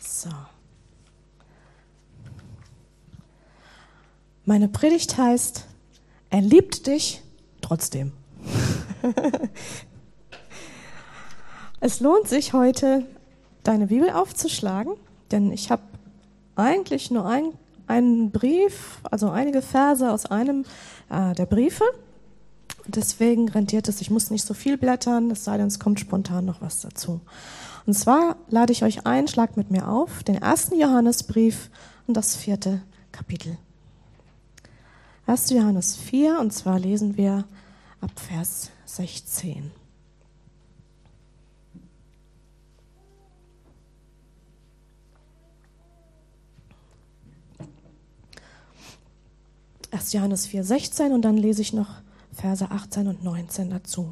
So. Meine Predigt heißt, er liebt dich trotzdem. Es lohnt sich heute, deine Bibel aufzuschlagen, denn ich habe eigentlich nur einen Brief, also einige Verse aus einem der Briefe. Deswegen rentiert es, ich muss nicht so viel blättern, es sei denn, es kommt spontan noch was dazu. Und zwar lade ich euch ein, schlagt mit mir auf, den 1. Johannesbrief und das 4. Kapitel. 1. Johannes 4, und zwar lesen wir ab Vers 16. Johannes 4, 16 und dann lese ich noch Verse 18 und 19 dazu.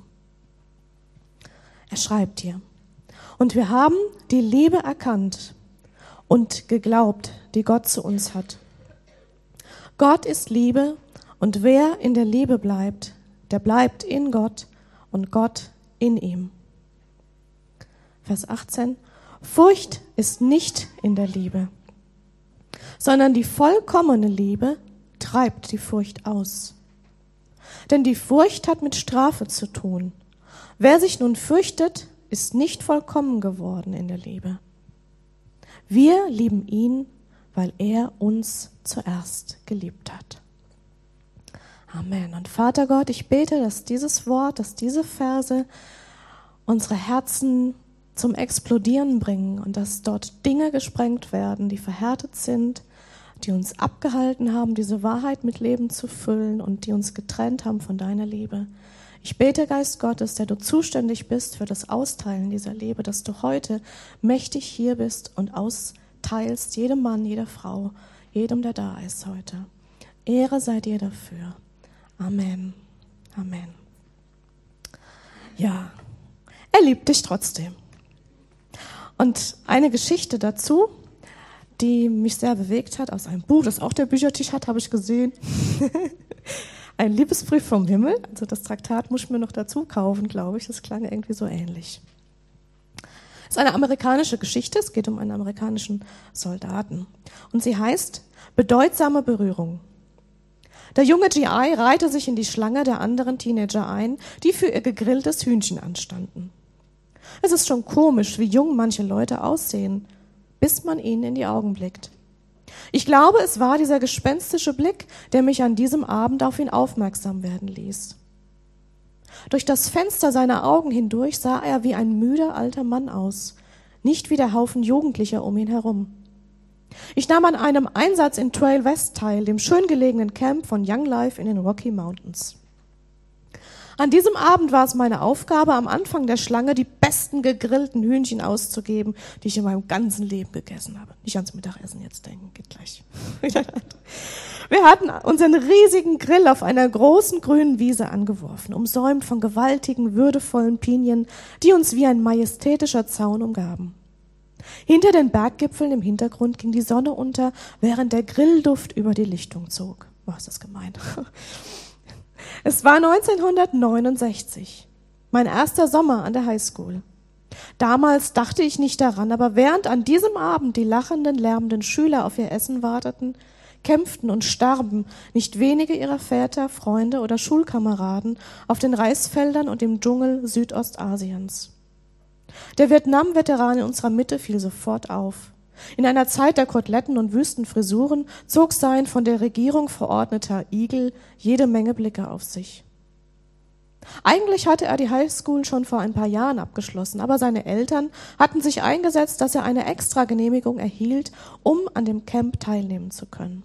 Er schreibt hier: Und wir haben die Liebe erkannt und geglaubt, die Gott zu uns hat. Gott ist Liebe, und wer in der Liebe bleibt, der bleibt in Gott und Gott in ihm. Vers 18: Furcht ist nicht in der Liebe, sondern die vollkommene Liebe treibt die Furcht aus. Denn die Furcht hat mit Strafe zu tun. Wer sich nun fürchtet, ist nicht vollkommen geworden in der Liebe. Wir lieben ihn, weil er uns zuerst geliebt hat. Amen. Und Vater Gott, ich bete, dass dieses Wort, dass diese Verse unsere Herzen zum Explodieren bringen und dass dort Dinge gesprengt werden, die verhärtet sind, die uns abgehalten haben, diese Wahrheit mit Leben zu füllen und die uns getrennt haben von deiner Liebe. Ich bete, Geist Gottes, der du zuständig bist für das Austeilen dieser Liebe, dass du heute mächtig hier bist und austeilst jedem Mann, jeder Frau, jedem, der da ist heute. Ehre sei dir dafür. Amen. Amen. Ja, er liebt dich trotzdem. Und eine Geschichte dazu, die mich sehr bewegt hat, aus einem Buch, das auch der Büchertisch hat, habe ich gesehen. Ein Liebesbrief vom Himmel. Also das Traktat muss ich mir noch dazu kaufen, glaube ich. Das klang irgendwie so ähnlich. Es ist eine amerikanische Geschichte. Es geht um einen amerikanischen Soldaten. Und sie heißt Bedeutsame Berührung. Der junge GI reihte sich in die Schlange der anderen Teenager ein, die für ihr gegrilltes Hühnchen anstanden. Es ist schon komisch, wie jung manche Leute aussehen, bis man ihnen in die Augen blickt. Ich glaube, es war dieser gespenstische Blick, der mich an diesem Abend auf ihn aufmerksam werden ließ. Durch das Fenster seiner Augen hindurch sah er wie ein müder alter Mann aus, nicht wie der Haufen Jugendlicher um ihn herum. Ich nahm an einem Einsatz in Trail West teil, dem schön gelegenen Camp von Young Life in den Rocky Mountains. An diesem Abend war es meine Aufgabe, am Anfang der Schlange die besten gegrillten Hühnchen auszugeben, die ich in meinem ganzen Leben gegessen habe. Nicht ans Mittagessen jetzt denken, geht gleich. Wir hatten unseren riesigen Grill auf einer großen grünen Wiese angeworfen, umsäumt von gewaltigen, würdevollen Pinien, die uns wie ein majestätischer Zaun umgaben. Hinter den Berggipfeln im Hintergrund ging die Sonne unter, während der Grillduft über die Lichtung zog. Boah, ist das gemein. Es war 1969, mein erster Sommer an der Highschool. Damals dachte ich nicht daran, aber während an diesem Abend die lachenden, lärmenden Schüler auf ihr Essen warteten, kämpften und starben nicht wenige ihrer Väter, Freunde oder Schulkameraden auf den Reisfeldern und im Dschungel Südostasiens. Der Vietnam-Veteran in unserer Mitte fiel sofort auf. In einer Zeit der Koteletten und Wüstenfrisuren zog sein von der Regierung verordneter Igel jede Menge Blicke auf sich. Eigentlich hatte er die Highschool schon vor ein paar Jahren abgeschlossen, aber seine Eltern hatten sich eingesetzt, dass er eine Extragenehmigung erhielt, um an dem Camp teilnehmen zu können.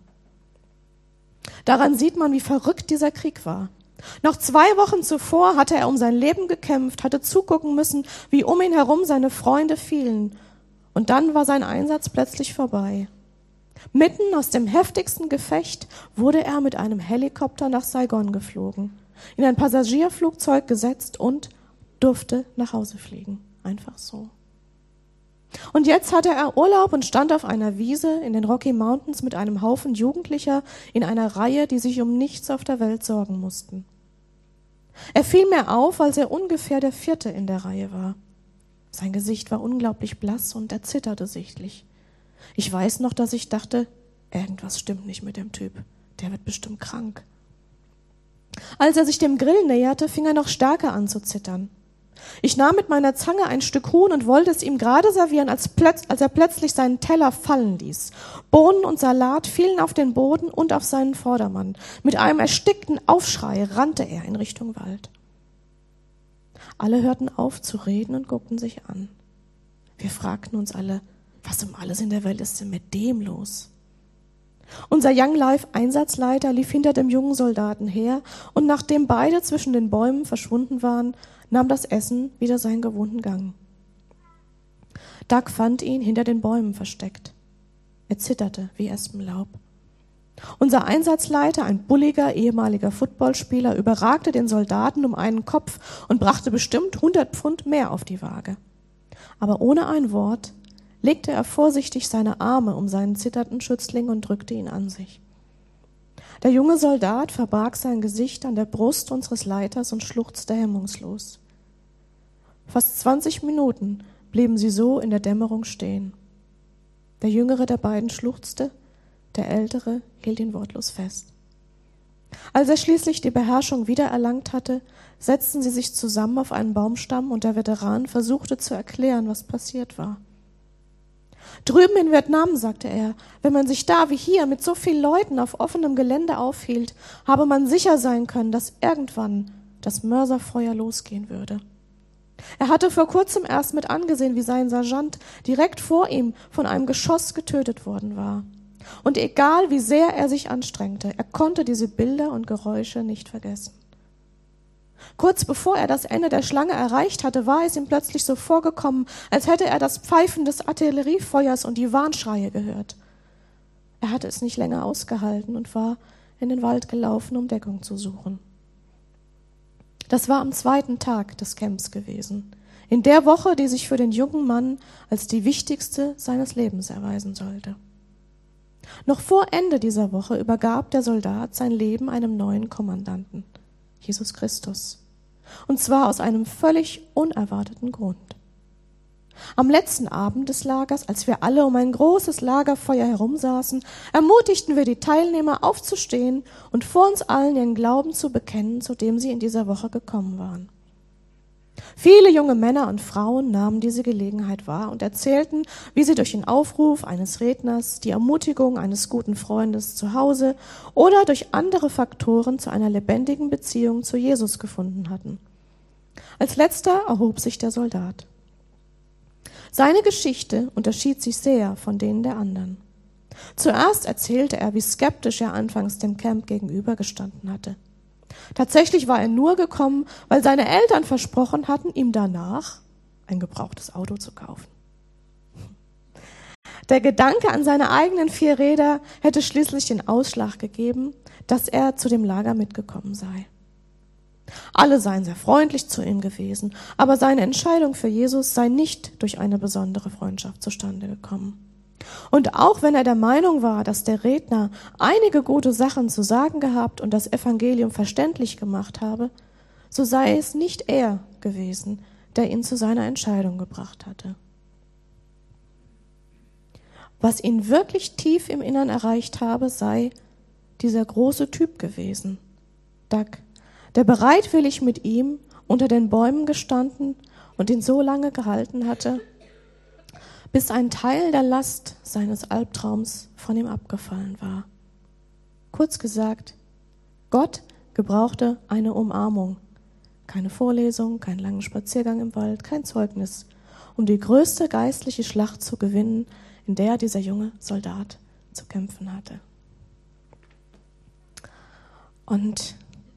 Daran sieht man, wie verrückt dieser Krieg war. Noch 2 Wochen zuvor hatte er um sein Leben gekämpft, hatte zugucken müssen, wie um ihn herum seine Freunde fielen. Und dann war sein Einsatz plötzlich vorbei. Mitten aus dem heftigsten Gefecht wurde er mit einem Helikopter nach Saigon geflogen, in ein Passagierflugzeug gesetzt und durfte nach Hause fliegen. Einfach so. Und jetzt hatte er Urlaub und stand auf einer Wiese in den Rocky Mountains mit einem Haufen Jugendlicher in einer Reihe, die sich um nichts auf der Welt sorgen mussten. Er fiel mir auf, als er ungefähr der 4. in der Reihe war. Sein Gesicht war unglaublich blass und er zitterte sichtlich. Ich weiß noch, dass ich dachte, irgendwas stimmt nicht mit dem Typ. Der wird bestimmt krank. Als er sich dem Grill näherte, fing er noch stärker an zu zittern. Ich nahm mit meiner Zange ein Stück Huhn und wollte es ihm gerade servieren, als er plötzlich seinen Teller fallen ließ. Bohnen und Salat fielen auf den Boden und auf seinen Vordermann. Mit einem erstickten Aufschrei rannte er in Richtung Wald. Alle hörten auf zu reden und guckten sich an. Wir fragten uns alle, was um alles in der Welt ist denn mit dem los? Unser Young Life Einsatzleiter lief hinter dem jungen Soldaten her und nachdem beide zwischen den Bäumen verschwunden waren, nahm das Essen wieder seinen gewohnten Gang. Doug fand ihn hinter den Bäumen versteckt. Er zitterte wie Espenlaub. Unser Einsatzleiter, ein bulliger ehemaliger Footballspieler, überragte den Soldaten um einen Kopf und brachte bestimmt 100 Pfund mehr auf die Waage. Aber ohne ein Wort legte er vorsichtig seine Arme um seinen zitternden Schützling und drückte ihn an sich. Der junge Soldat verbarg sein Gesicht an der Brust unseres Leiters und schluchzte hemmungslos. Fast 20 Minuten blieben sie so in der Dämmerung stehen. Der jüngere der beiden schluchzte, der ältere hielt ihn wortlos fest. Als er schließlich die Beherrschung wiedererlangt hatte, setzten sie sich zusammen auf einen Baumstamm und der Veteran versuchte zu erklären, was passiert war. Drüben in Vietnam, sagte er, wenn man sich da wie hier mit so vielen Leuten auf offenem Gelände aufhielt, habe man sicher sein können, dass irgendwann das Mörserfeuer losgehen würde. Er hatte vor kurzem erst mit angesehen, wie sein Sergeant direkt vor ihm von einem Geschoss getötet worden war. Und egal wie sehr er sich anstrengte, er konnte diese Bilder und Geräusche nicht vergessen. Kurz bevor er das Ende der Schlange erreicht hatte, war es ihm plötzlich so vorgekommen, als hätte er das Pfeifen des Artilleriefeuers und die Warnschreie gehört. Er hatte es nicht länger ausgehalten und war in den Wald gelaufen, um Deckung zu suchen. Das war am 2. Tag des Camps gewesen, in der Woche, die sich für den jungen Mann als die wichtigste seines Lebens erweisen sollte. Noch vor Ende dieser Woche übergab der Soldat sein Leben einem neuen Kommandanten, Jesus Christus. Und zwar aus einem völlig unerwarteten Grund. Am letzten Abend des Lagers, als wir alle um ein großes Lagerfeuer herumsaßen, ermutigten wir die Teilnehmer aufzustehen und vor uns allen ihren Glauben zu bekennen, zu dem sie in dieser Woche gekommen waren. Viele junge Männer und Frauen nahmen diese Gelegenheit wahr und erzählten, wie sie durch den Aufruf eines Redners, die Ermutigung eines guten Freundes zu Hause oder durch andere Faktoren zu einer lebendigen Beziehung zu Jesus gefunden hatten. Als letzter erhob sich der Soldat. Seine Geschichte unterschied sich sehr von denen der anderen. Zuerst erzählte er, wie skeptisch er anfangs dem Camp gegenübergestanden hatte. Tatsächlich war er nur gekommen, weil seine Eltern versprochen hatten, ihm danach ein gebrauchtes Auto zu kaufen. Der Gedanke an seine eigenen 4 Räder hätte schließlich den Ausschlag gegeben, dass er zu dem Lager mitgekommen sei. Alle seien sehr freundlich zu ihm gewesen, aber seine Entscheidung für Jesus sei nicht durch eine besondere Freundschaft zustande gekommen. Und auch wenn er der Meinung war, dass der Redner einige gute Sachen zu sagen gehabt und das Evangelium verständlich gemacht habe, so sei es nicht er gewesen, der ihn zu seiner Entscheidung gebracht hatte. Was ihn wirklich tief im Innern erreicht habe, sei dieser große Typ gewesen, Doug, der bereitwillig mit ihm unter den Bäumen gestanden und ihn so lange gehalten hatte, bis ein Teil der Last seines Albtraums von ihm abgefallen war. Kurz gesagt, Gott gebrauchte eine Umarmung. Keine Vorlesung, keinen langen Spaziergang im Wald, kein Zeugnis, um die größte geistliche Schlacht zu gewinnen, in der dieser junge Soldat zu kämpfen hatte. Und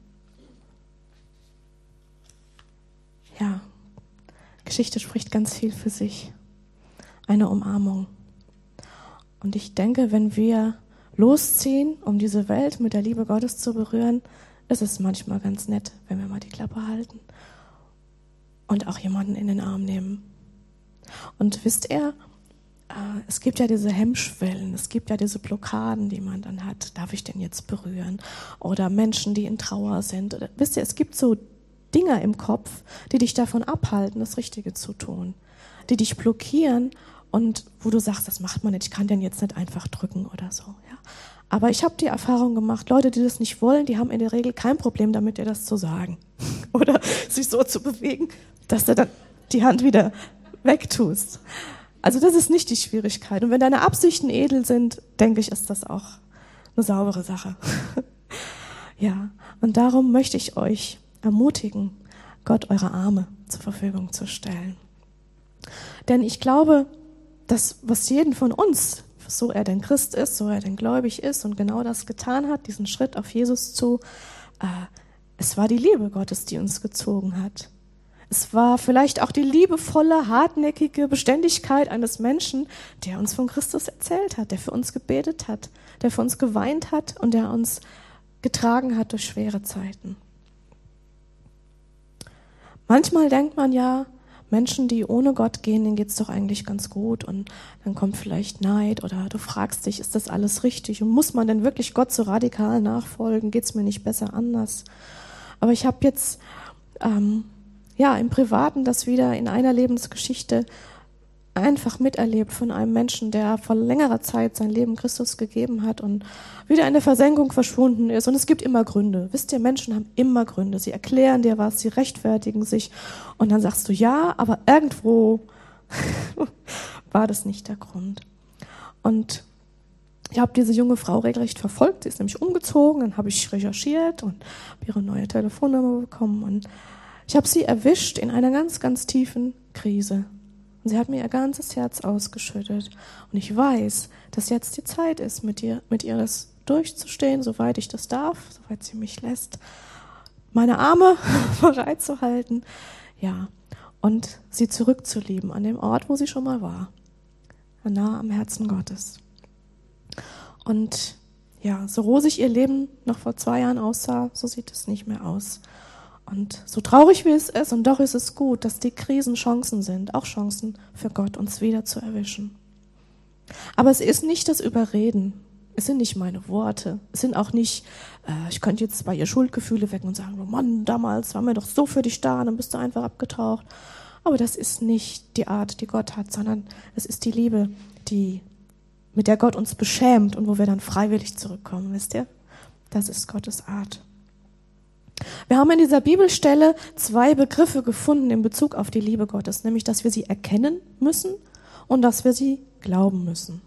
ja, Geschichte spricht ganz viel für sich. Eine Umarmung. Und ich denke, wenn wir losziehen, um diese Welt mit der Liebe Gottes zu berühren, ist es manchmal ganz nett, wenn wir mal die Klappe halten und auch jemanden in den Arm nehmen. Und wisst ihr, es gibt ja diese Hemmschwellen, es gibt ja diese Blockaden, die man dann hat. Darf ich den jetzt berühren? Oder Menschen, die in Trauer sind. Oder, wisst ihr, es gibt so Dinger im Kopf, die dich davon abhalten, das Richtige zu tun. Die dich blockieren und wo du sagst, das macht man nicht, ich kann den jetzt nicht einfach drücken oder so. Ja. Aber ich habe die Erfahrung gemacht, Leute, die das nicht wollen, die haben in der Regel kein Problem damit, dir das zu sagen. Oder sich so zu bewegen, dass du dann die Hand wieder wegtust. Also das ist nicht die Schwierigkeit. Und wenn deine Absichten edel sind, denke ich, ist das auch eine saubere Sache. Ja, und darum möchte ich euch ermutigen, Gott eure Arme zur Verfügung zu stellen. Denn ich glaube, dass was jeden von uns, so er denn Christ ist, so er denn gläubig ist und genau das getan hat, diesen Schritt auf Jesus zu, es war die Liebe Gottes, die uns gezogen hat. Es war vielleicht auch die liebevolle, hartnäckige Beständigkeit eines Menschen, der uns von Christus erzählt hat, der für uns gebetet hat, der für uns geweint hat und der uns getragen hat durch schwere Zeiten. Manchmal denkt man ja, Menschen, die ohne Gott gehen, denen geht's doch eigentlich ganz gut und dann kommt vielleicht Neid oder du fragst dich, ist das alles richtig und muss man denn wirklich Gott so radikal nachfolgen? Geht's mir nicht besser anders? Aber ich habe jetzt im Privaten das wieder in einer Lebensgeschichte einfach miterlebt von einem Menschen, der vor längerer Zeit sein Leben Christus gegeben hat und wieder in der Versenkung verschwunden ist. Und es gibt immer Gründe. Wisst ihr, Menschen haben immer Gründe. Sie erklären dir was, sie rechtfertigen sich. Und dann sagst du ja, aber irgendwo war das nicht der Grund. Und ich habe diese junge Frau regelrecht verfolgt. Sie ist nämlich umgezogen. Dann habe ich recherchiert und habe ihre neue Telefonnummer bekommen. Und ich habe sie erwischt in einer ganz, ganz tiefen Krise. Und sie hat mir ihr ganzes Herz ausgeschüttet. Und ich weiß, dass jetzt die Zeit ist, mit ihr das durchzustehen, soweit ich das darf, soweit sie mich lässt, meine Arme bereit zu halten, ja, und sie zurückzulieben an dem Ort, wo sie schon mal war, nah am Herzen Gottes. Und ja, so rosig ihr Leben noch vor 2 Jahren aussah, so sieht es nicht mehr aus. Und so traurig wie es ist, und doch ist es gut, dass die Krisen Chancen sind, auch Chancen für Gott, uns wieder zu erwischen. Aber es ist nicht das Überreden, es sind nicht meine Worte, es sind auch nicht, ich könnte jetzt bei ihr Schuldgefühle wecken und sagen, oh Mann, damals waren wir doch so für dich da, dann bist du einfach abgetaucht. Aber das ist nicht die Art, die Gott hat, sondern es ist die Liebe, mit der Gott uns beschämt und wo wir dann freiwillig zurückkommen, wisst ihr? Das ist Gottes Art. Wir haben in dieser Bibelstelle 2 Begriffe gefunden in Bezug auf die Liebe Gottes, nämlich, dass wir sie erkennen müssen und dass wir sie glauben müssen.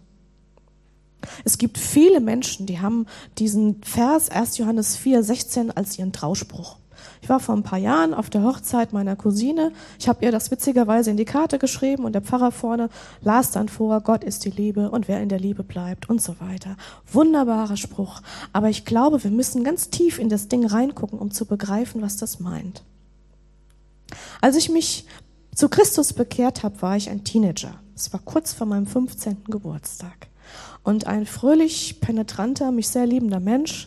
Es gibt viele Menschen, die haben diesen Vers 1. Johannes 4,16 als ihren Trauspruch. Ich war vor ein paar Jahren auf der Hochzeit meiner Cousine. Ich habe ihr das witzigerweise in die Karte geschrieben und der Pfarrer vorne las dann vor, Gott ist die Liebe und wer in der Liebe bleibt und so weiter. Wunderbarer Spruch. Aber ich glaube, wir müssen ganz tief in das Ding reingucken, um zu begreifen, was das meint. Als ich mich zu Christus bekehrt habe, war ich ein Teenager. Es war kurz vor meinem 15. Geburtstag. Und ein fröhlich, penetranter, mich sehr liebender Mensch,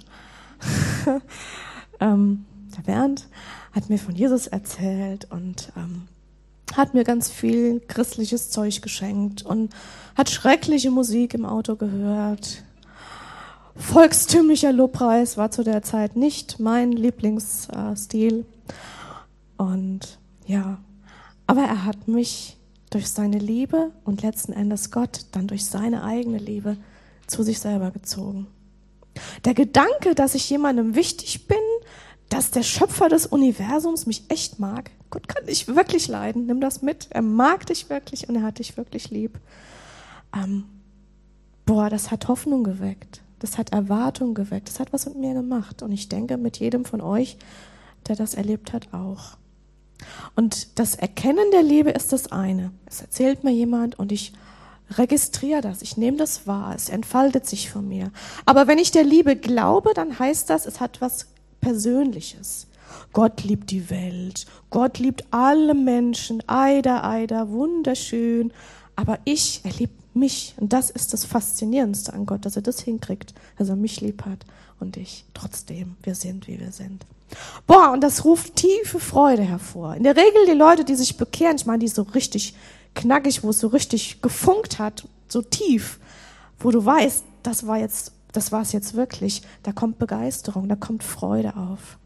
der Bernd, hat mir von Jesus erzählt und hat mir ganz viel christliches Zeug geschenkt und hat schreckliche Musik im Auto gehört. Volkstümlicher Lobpreis war zu der Zeit nicht mein Lieblingsstil. Und ja, aber er hat mich durch seine Liebe und letzten Endes Gott dann durch seine eigene Liebe zu sich selber gezogen. Der Gedanke, dass ich jemandem wichtig bin, dass der Schöpfer des Universums mich echt mag. Gott kann dich wirklich leiden, nimm das mit. Er mag dich wirklich und er hat dich wirklich lieb. Das hat Hoffnung geweckt. Das hat Erwartung geweckt. Das hat was mit mir gemacht. Und ich denke, mit jedem von euch, der das erlebt hat, auch. Und das Erkennen der Liebe ist das eine. Es erzählt mir jemand und ich registriere das. Ich nehme das wahr. Es entfaltet sich von mir. Aber wenn ich der Liebe glaube, dann heißt das, es hat was Persönliches. Gott liebt die Welt. Gott liebt alle Menschen. Eider, wunderschön. Aber er liebt mich. Und das ist das Faszinierendste an Gott, dass er das hinkriegt, dass er mich lieb hat und ich. Trotzdem, wir sind, wie wir sind. Und das ruft tiefe Freude hervor. In der Regel die Leute, die sich bekehren, ich meine, die so richtig knackig, wo es so richtig gefunkt hat, so tief, wo du weißt, das war es jetzt wirklich, da kommt Begeisterung, da kommt Freude auf.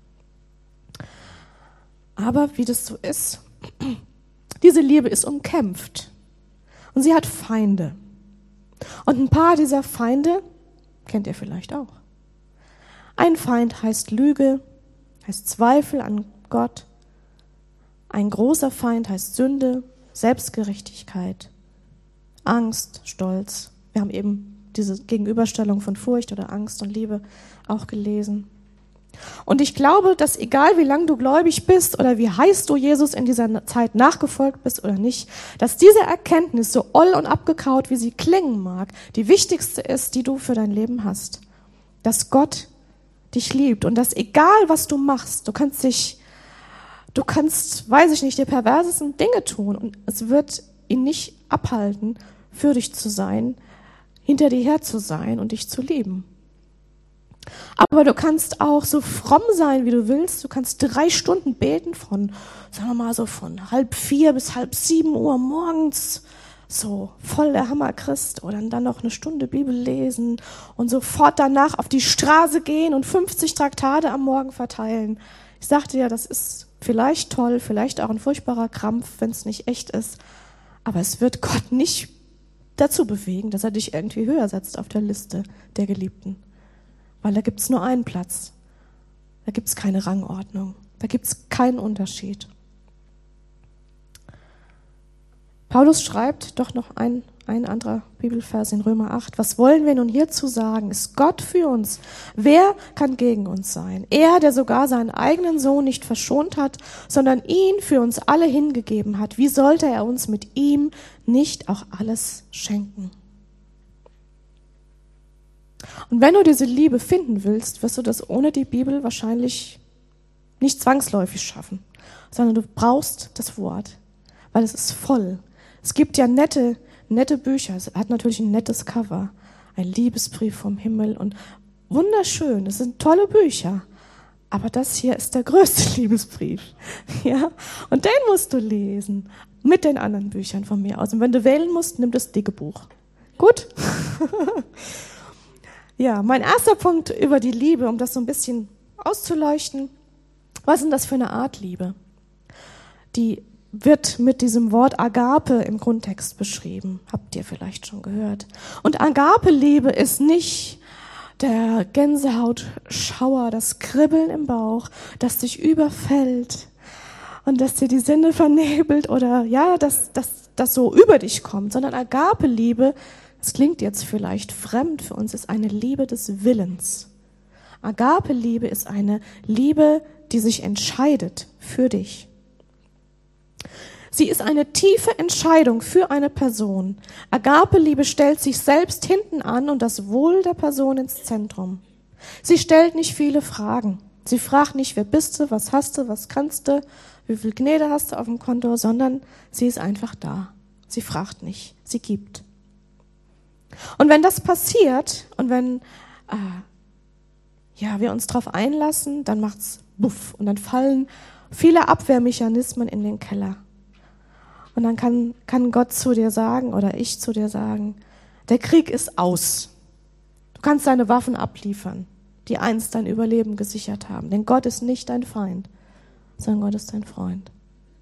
Aber wie das so ist, diese Liebe ist umkämpft. Und sie hat Feinde. Und ein paar dieser Feinde kennt ihr vielleicht auch. Ein Feind heißt Lüge, heißt Zweifel an Gott. Ein großer Feind heißt Sünde, Selbstgerechtigkeit, Angst, Stolz. Wir haben eben diese Gegenüberstellung von Furcht oder Angst und Liebe auch gelesen. Und ich glaube, dass egal wie lange du gläubig bist oder wie heiß du Jesus in dieser Zeit nachgefolgt bist oder nicht, dass diese Erkenntnis, so oll und abgekaut wie sie klingen mag, die wichtigste ist, die du für dein Leben hast. Dass Gott dich liebt und dass egal was du machst, du kannst, weiß ich nicht, die perversesten Dinge tun und es wird ihn nicht abhalten, für dich zu sein, hinter dir her zu sein und dich zu lieben. Aber du kannst auch so fromm sein, wie du willst. Du kannst 3 Stunden beten von, sagen wir mal so von 3:30 bis 6:30 Uhr morgens. So voll der Hammerchrist. Oder dann noch eine Stunde Bibel lesen und sofort danach auf die Straße gehen und 50 Traktate am Morgen verteilen. Ich sagte ja, das ist vielleicht toll, vielleicht auch ein furchtbarer Krampf, wenn es nicht echt ist. Aber es wird Gott nicht dazu bewegen, dass er dich irgendwie höher setzt auf der Liste der Geliebten. Weil da gibt's nur einen Platz. Da gibt's keine Rangordnung. Da gibt's keinen Unterschied. Paulus schreibt doch noch ein anderer Bibelvers in Römer 8. Was wollen wir nun hierzu sagen? Ist Gott für uns? Wer kann gegen uns sein? Er, der sogar seinen eigenen Sohn nicht verschont hat, sondern ihn für uns alle hingegeben hat. Wie sollte er uns mit ihm nicht auch alles schenken? Und wenn du diese Liebe finden willst, wirst du das ohne die Bibel wahrscheinlich nicht zwangsläufig schaffen, sondern du brauchst das Wort, weil es ist voll. Es gibt ja nette Bücher, es hat natürlich ein nettes Cover, ein Liebesbrief vom Himmel und wunderschön, es sind tolle Bücher, aber das hier ist der größte Liebesbrief, ja, und den musst du lesen, mit den anderen Büchern von mir aus. Und wenn du wählen musst, nimm das dicke Buch. Gut? Ja, mein erster Punkt über die Liebe, um das so ein bisschen auszuleuchten. Was ist denn das für eine Art Liebe? Die wird mit diesem Wort Agape im Grundtext beschrieben. Habt ihr vielleicht schon gehört. Und Agape-Liebe ist nicht der Gänsehautschauer, das Kribbeln im Bauch, das dich überfällt und das dir die Sinne vernebelt oder ja, das so über dich kommt, sondern Agape-Liebe, das klingt jetzt vielleicht fremd für uns, ist eine Liebe des Willens. Agape-Liebe ist eine Liebe, die sich entscheidet für dich. Sie ist eine tiefe Entscheidung für eine Person. Agape-Liebe stellt sich selbst hinten an und das Wohl der Person ins Zentrum. Sie stellt nicht viele Fragen. Sie fragt nicht, wer bist du, was hast du, was kannst du, wie viel Gnade hast du auf dem Konto, sondern sie ist einfach da. Sie fragt nicht, sie gibt. Und wenn das passiert und wenn wir uns darauf einlassen, dann macht's buff und dann fallen viele Abwehrmechanismen in den Keller. Und dann kann Gott zu dir sagen oder ich zu dir sagen, der Krieg ist aus. Du kannst deine Waffen abliefern, die einst dein Überleben gesichert haben. Denn Gott ist nicht dein Feind, sondern Gott ist dein Freund.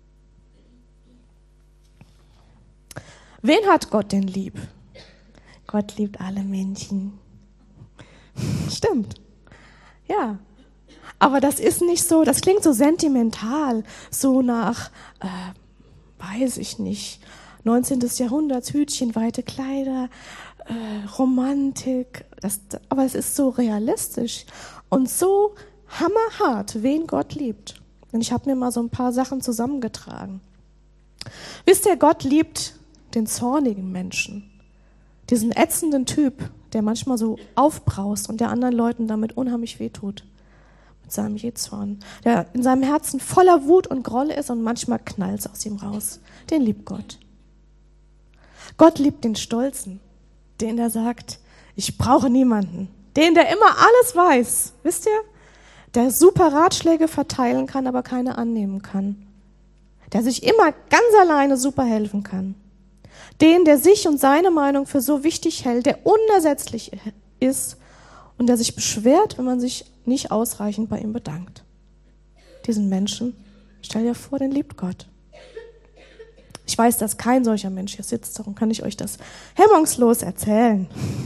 Wen hat Gott denn lieb? Gott liebt alle Menschen. Stimmt. Ja. Aber das ist nicht so, das klingt so sentimental, so nach, weiß ich nicht, 19. Jahrhunderts, Hütchen, weite Kleider, Romantik. Aber es ist so realistisch und so hammerhart, wen Gott liebt. Und ich habe mir mal so ein paar Sachen zusammengetragen. Wisst ihr, Gott liebt den zornigen Menschen. Diesen ätzenden Typ, der manchmal so aufbraust und der anderen Leuten damit unheimlich wehtut. Mit seinem Jähzorn. Der in seinem Herzen voller Wut und Groll ist und manchmal knallt's aus ihm raus. Den liebt Gott. Gott liebt den Stolzen. Den, der sagt, ich brauche niemanden. Den, der immer alles weiß. Wisst ihr? Der super Ratschläge verteilen kann, aber keine annehmen kann. Der sich immer ganz alleine super helfen kann. Den, der sich und seine Meinung für so wichtig hält, der unersetzlich ist und der sich beschwert, wenn man sich nicht ausreichend bei ihm bedankt. Diesen Menschen, stell dir vor, den liebt Gott. Ich weiß, dass kein solcher Mensch hier sitzt, darum kann ich euch das hemmungslos erzählen.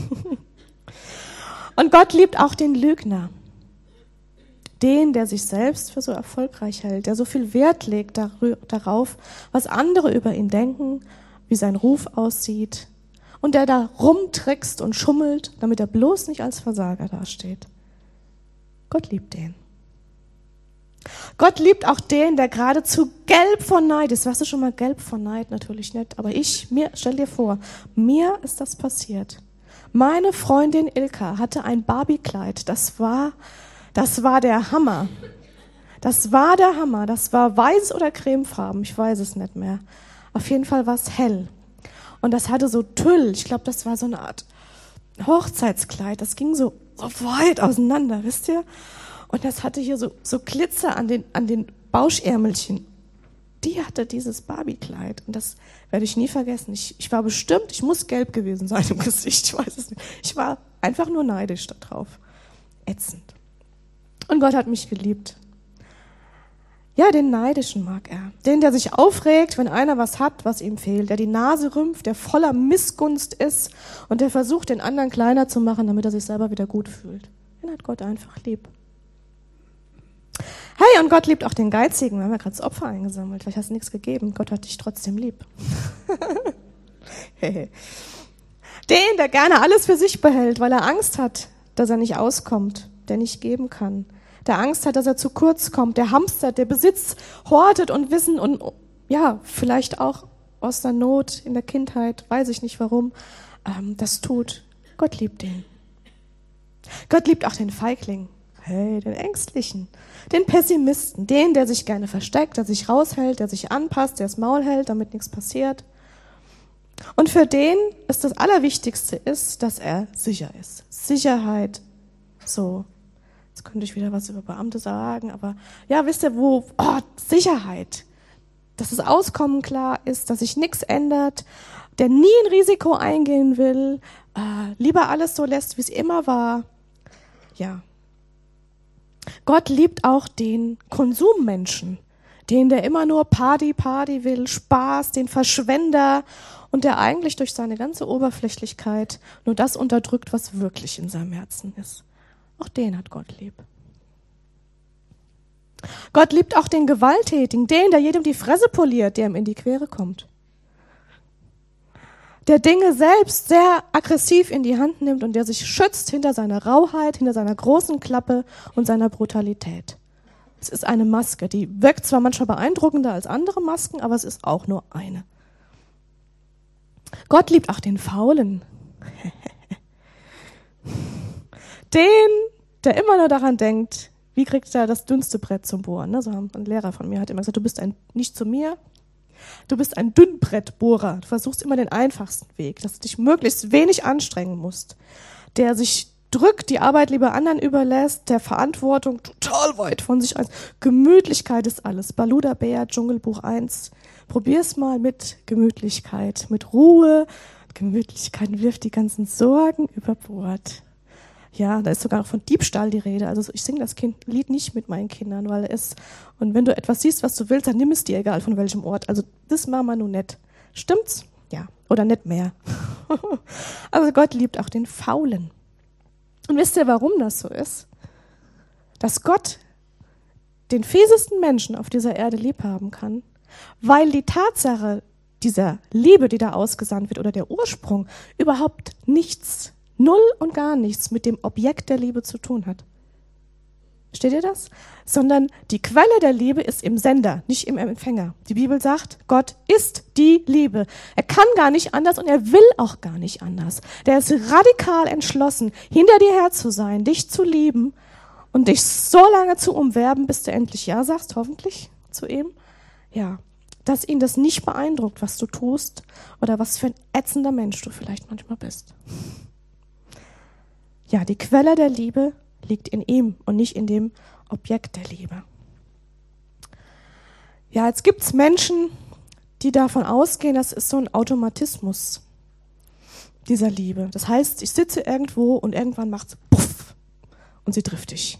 Und Gott liebt auch den Lügner. Den, der sich selbst für so erfolgreich hält, der so viel Wert legt darauf, was andere über ihn denken, wie sein Ruf aussieht, und der da rumtrickst und schummelt, damit er bloß nicht als Versager dasteht. Gott liebt den. Gott liebt auch den, der geradezu gelb vor Neid ist. Warst du schon mal gelb vor Neid? Natürlich nicht. Aber stell dir vor, mir ist das passiert. Meine Freundin Ilka hatte ein Barbie-Kleid. Das war der Hammer. Das war der Hammer. Das war weiß oder cremefarben. Ich weiß es nicht mehr. Auf jeden Fall war es hell. Und das hatte so Tüll. Ich glaube, das war so eine Art Hochzeitskleid. Das ging so weit auseinander, wisst ihr? Und das hatte hier so Glitzer an den Bauschärmelchen. Die hatte dieses Barbie-Kleid. Und das werde ich nie vergessen. Ich war bestimmt, ich muss gelb gewesen sein im Gesicht. Ich weiß es nicht. Ich war einfach nur neidisch da drauf. Ätzend. Und Gott hat mich geliebt. Ja, den Neidischen mag er. Den, der sich aufregt, wenn einer was hat, was ihm fehlt. Der die Nase rümpft, der voller Missgunst ist und der versucht, den anderen kleiner zu machen, damit er sich selber wieder gut fühlt. Den hat Gott einfach lieb. Hey, und Gott liebt auch den Geizigen. Wir haben ja gerade das Opfer eingesammelt. Vielleicht hast du nichts gegeben. Gott hat dich trotzdem lieb. Den, der gerne alles für sich behält, weil er Angst hat, dass er nicht auskommt, der nicht geben kann. Der Angst hat, dass er zu kurz kommt, der hamstert, der Besitz hortet und Wissen und ja, vielleicht auch aus der Not in der Kindheit, weiß ich nicht warum, das tut. Gott liebt den. Gott liebt auch den Feigling, hey, den Ängstlichen, den Pessimisten, den, der sich gerne versteckt, der sich raushält, der sich anpasst, der das Maul hält, damit nichts passiert. Und für den ist das Allerwichtigste dass er sicher ist. Sicherheit, so. Jetzt könnte ich wieder was über Beamte sagen, aber ja, wisst ihr Sicherheit. Dass das Auskommen klar ist, dass sich nichts ändert, der nie ein Risiko eingehen will, lieber alles so lässt, wie es immer war. Ja. Gott liebt auch den Konsummenschen, der immer nur Party will, Spaß, den Verschwender und der eigentlich durch seine ganze Oberflächlichkeit nur das unterdrückt, was wirklich in seinem Herzen ist. Auch den hat Gott lieb. Gott liebt auch den Gewalttätigen, der jedem die Fresse poliert, der ihm in die Quere kommt. Der Dinge selbst sehr aggressiv in die Hand nimmt und der sich schützt hinter seiner Rauheit, hinter seiner großen Klappe und seiner Brutalität. Es ist eine Maske, die wirkt zwar manchmal beeindruckender als andere Masken, aber es ist auch nur eine. Gott liebt auch den Faulen. Der immer nur daran denkt, wie kriegt er das dünnste Brett zum Bohren. Ne? So ein Lehrer von mir hat immer gesagt, du bist nicht zu mir, du bist ein Dünnbrettbohrer. Du versuchst immer den einfachsten Weg, dass du dich möglichst wenig anstrengen musst. Der sich drückt, die Arbeit lieber anderen überlässt, der Verantwortung total weit von sich aus. Gemütlichkeit ist alles. Baluda Bär, Dschungelbuch 1. Probier's mal mit Gemütlichkeit, mit Ruhe. Gemütlichkeit wirft die ganzen Sorgen über Bord. Ja, da ist sogar noch von Diebstahl die Rede. Also ich singe das Lied nicht mit meinen Kindern, weil und wenn du etwas siehst, was du willst, dann nimm es dir, egal von welchem Ort. Also das machen wir nun nicht. Stimmt's? Ja. Oder nicht mehr. Also Gott liebt auch den Faulen. Und wisst ihr, warum das so ist? Dass Gott den fiesesten Menschen auf dieser Erde lieb haben kann, weil die Tatsache dieser Liebe, die da ausgesandt wird, oder der Ursprung, überhaupt nichts, null und gar nichts mit dem Objekt der Liebe zu tun hat. Versteht ihr das? Sondern die Quelle der Liebe ist im Sender, nicht im Empfänger. Die Bibel sagt, Gott ist die Liebe. Er kann gar nicht anders und er will auch gar nicht anders. Der ist radikal entschlossen, hinter dir her zu sein, dich zu lieben und dich so lange zu umwerben, bis du endlich Ja sagst, hoffentlich, zu ihm. Ja, dass ihn das nicht beeindruckt, was du tust oder was für ein ätzender Mensch du vielleicht manchmal bist. Ja, die Quelle der Liebe liegt in ihm und nicht in dem Objekt der Liebe. Ja, jetzt gibt's Menschen, die davon ausgehen, das ist so ein Automatismus dieser Liebe. Das heißt, ich sitze irgendwo und irgendwann macht's puff und sie trifft dich.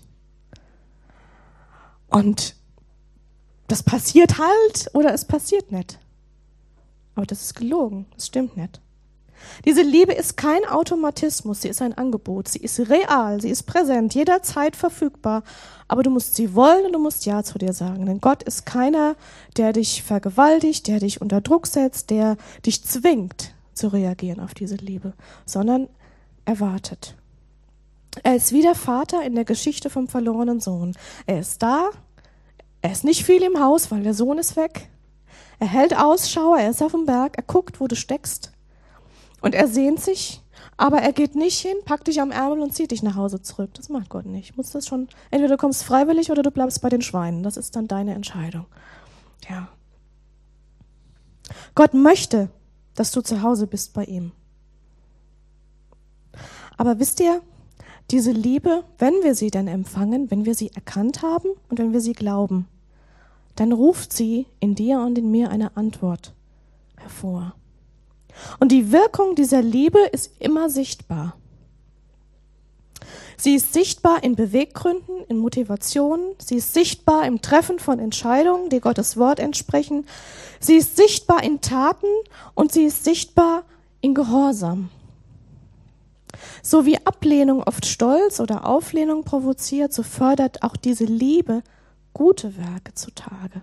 Und das passiert halt oder es passiert nicht. Aber das ist gelogen, das stimmt nicht. Diese Liebe ist kein Automatismus, sie ist ein Angebot, sie ist real, sie ist präsent, jederzeit verfügbar, aber du musst sie wollen und du musst Ja zu dir sagen. Denn Gott ist keiner, der dich vergewaltigt, der dich unter Druck setzt, der dich zwingt zu reagieren auf diese Liebe, sondern er wartet. Er ist wie der Vater in der Geschichte vom verlorenen Sohn. Er ist da, er ist nicht viel im Haus, weil der Sohn ist weg. Er hält Ausschau, er ist auf dem Berg, er guckt, wo du steckst. Und er sehnt sich, aber er geht nicht hin, packt dich am Ärmel und zieht dich nach Hause zurück. Das macht Gott nicht. Muss das schon, entweder du kommst freiwillig oder du bleibst bei den Schweinen. Das ist dann deine Entscheidung. Ja. Gott möchte, dass du zu Hause bist bei ihm. Aber wisst ihr, diese Liebe, wenn wir sie dann empfangen, wenn wir sie erkannt haben und wenn wir sie glauben, dann ruft sie in dir und in mir eine Antwort hervor. Und die Wirkung dieser Liebe ist immer sichtbar. Sie ist sichtbar in Beweggründen, in Motivationen. Sie ist sichtbar im Treffen von Entscheidungen, die Gottes Wort entsprechen. Sie ist sichtbar in Taten und sie ist sichtbar in Gehorsam. So wie Ablehnung oft Stolz oder Auflehnung provoziert, so fördert auch diese Liebe gute Werke zutage.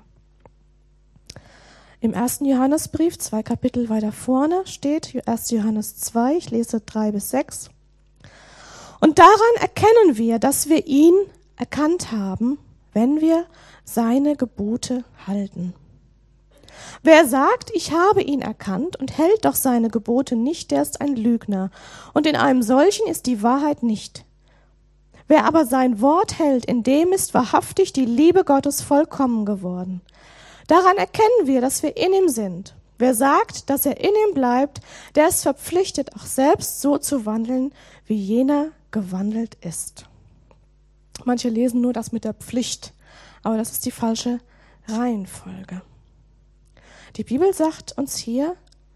Im 1. Johannesbrief, 2 Kapitel weiter vorne, steht 1. Johannes 2, ich lese 3-6. Und daran erkennen wir, dass wir ihn erkannt haben, wenn wir seine Gebote halten. Wer sagt, ich habe ihn erkannt und hält doch seine Gebote nicht, der ist ein Lügner. Und in einem solchen ist die Wahrheit nicht. Wer aber sein Wort hält, in dem ist wahrhaftig die Liebe Gottes vollkommen geworden. Daran erkennen wir, dass wir in ihm sind. Wer sagt, dass er in ihm bleibt, der ist verpflichtet, auch selbst so zu wandeln, wie jener gewandelt ist. Manche lesen nur das mit der Pflicht, aber das ist die falsche Reihenfolge. Die Bibel sagt uns hier,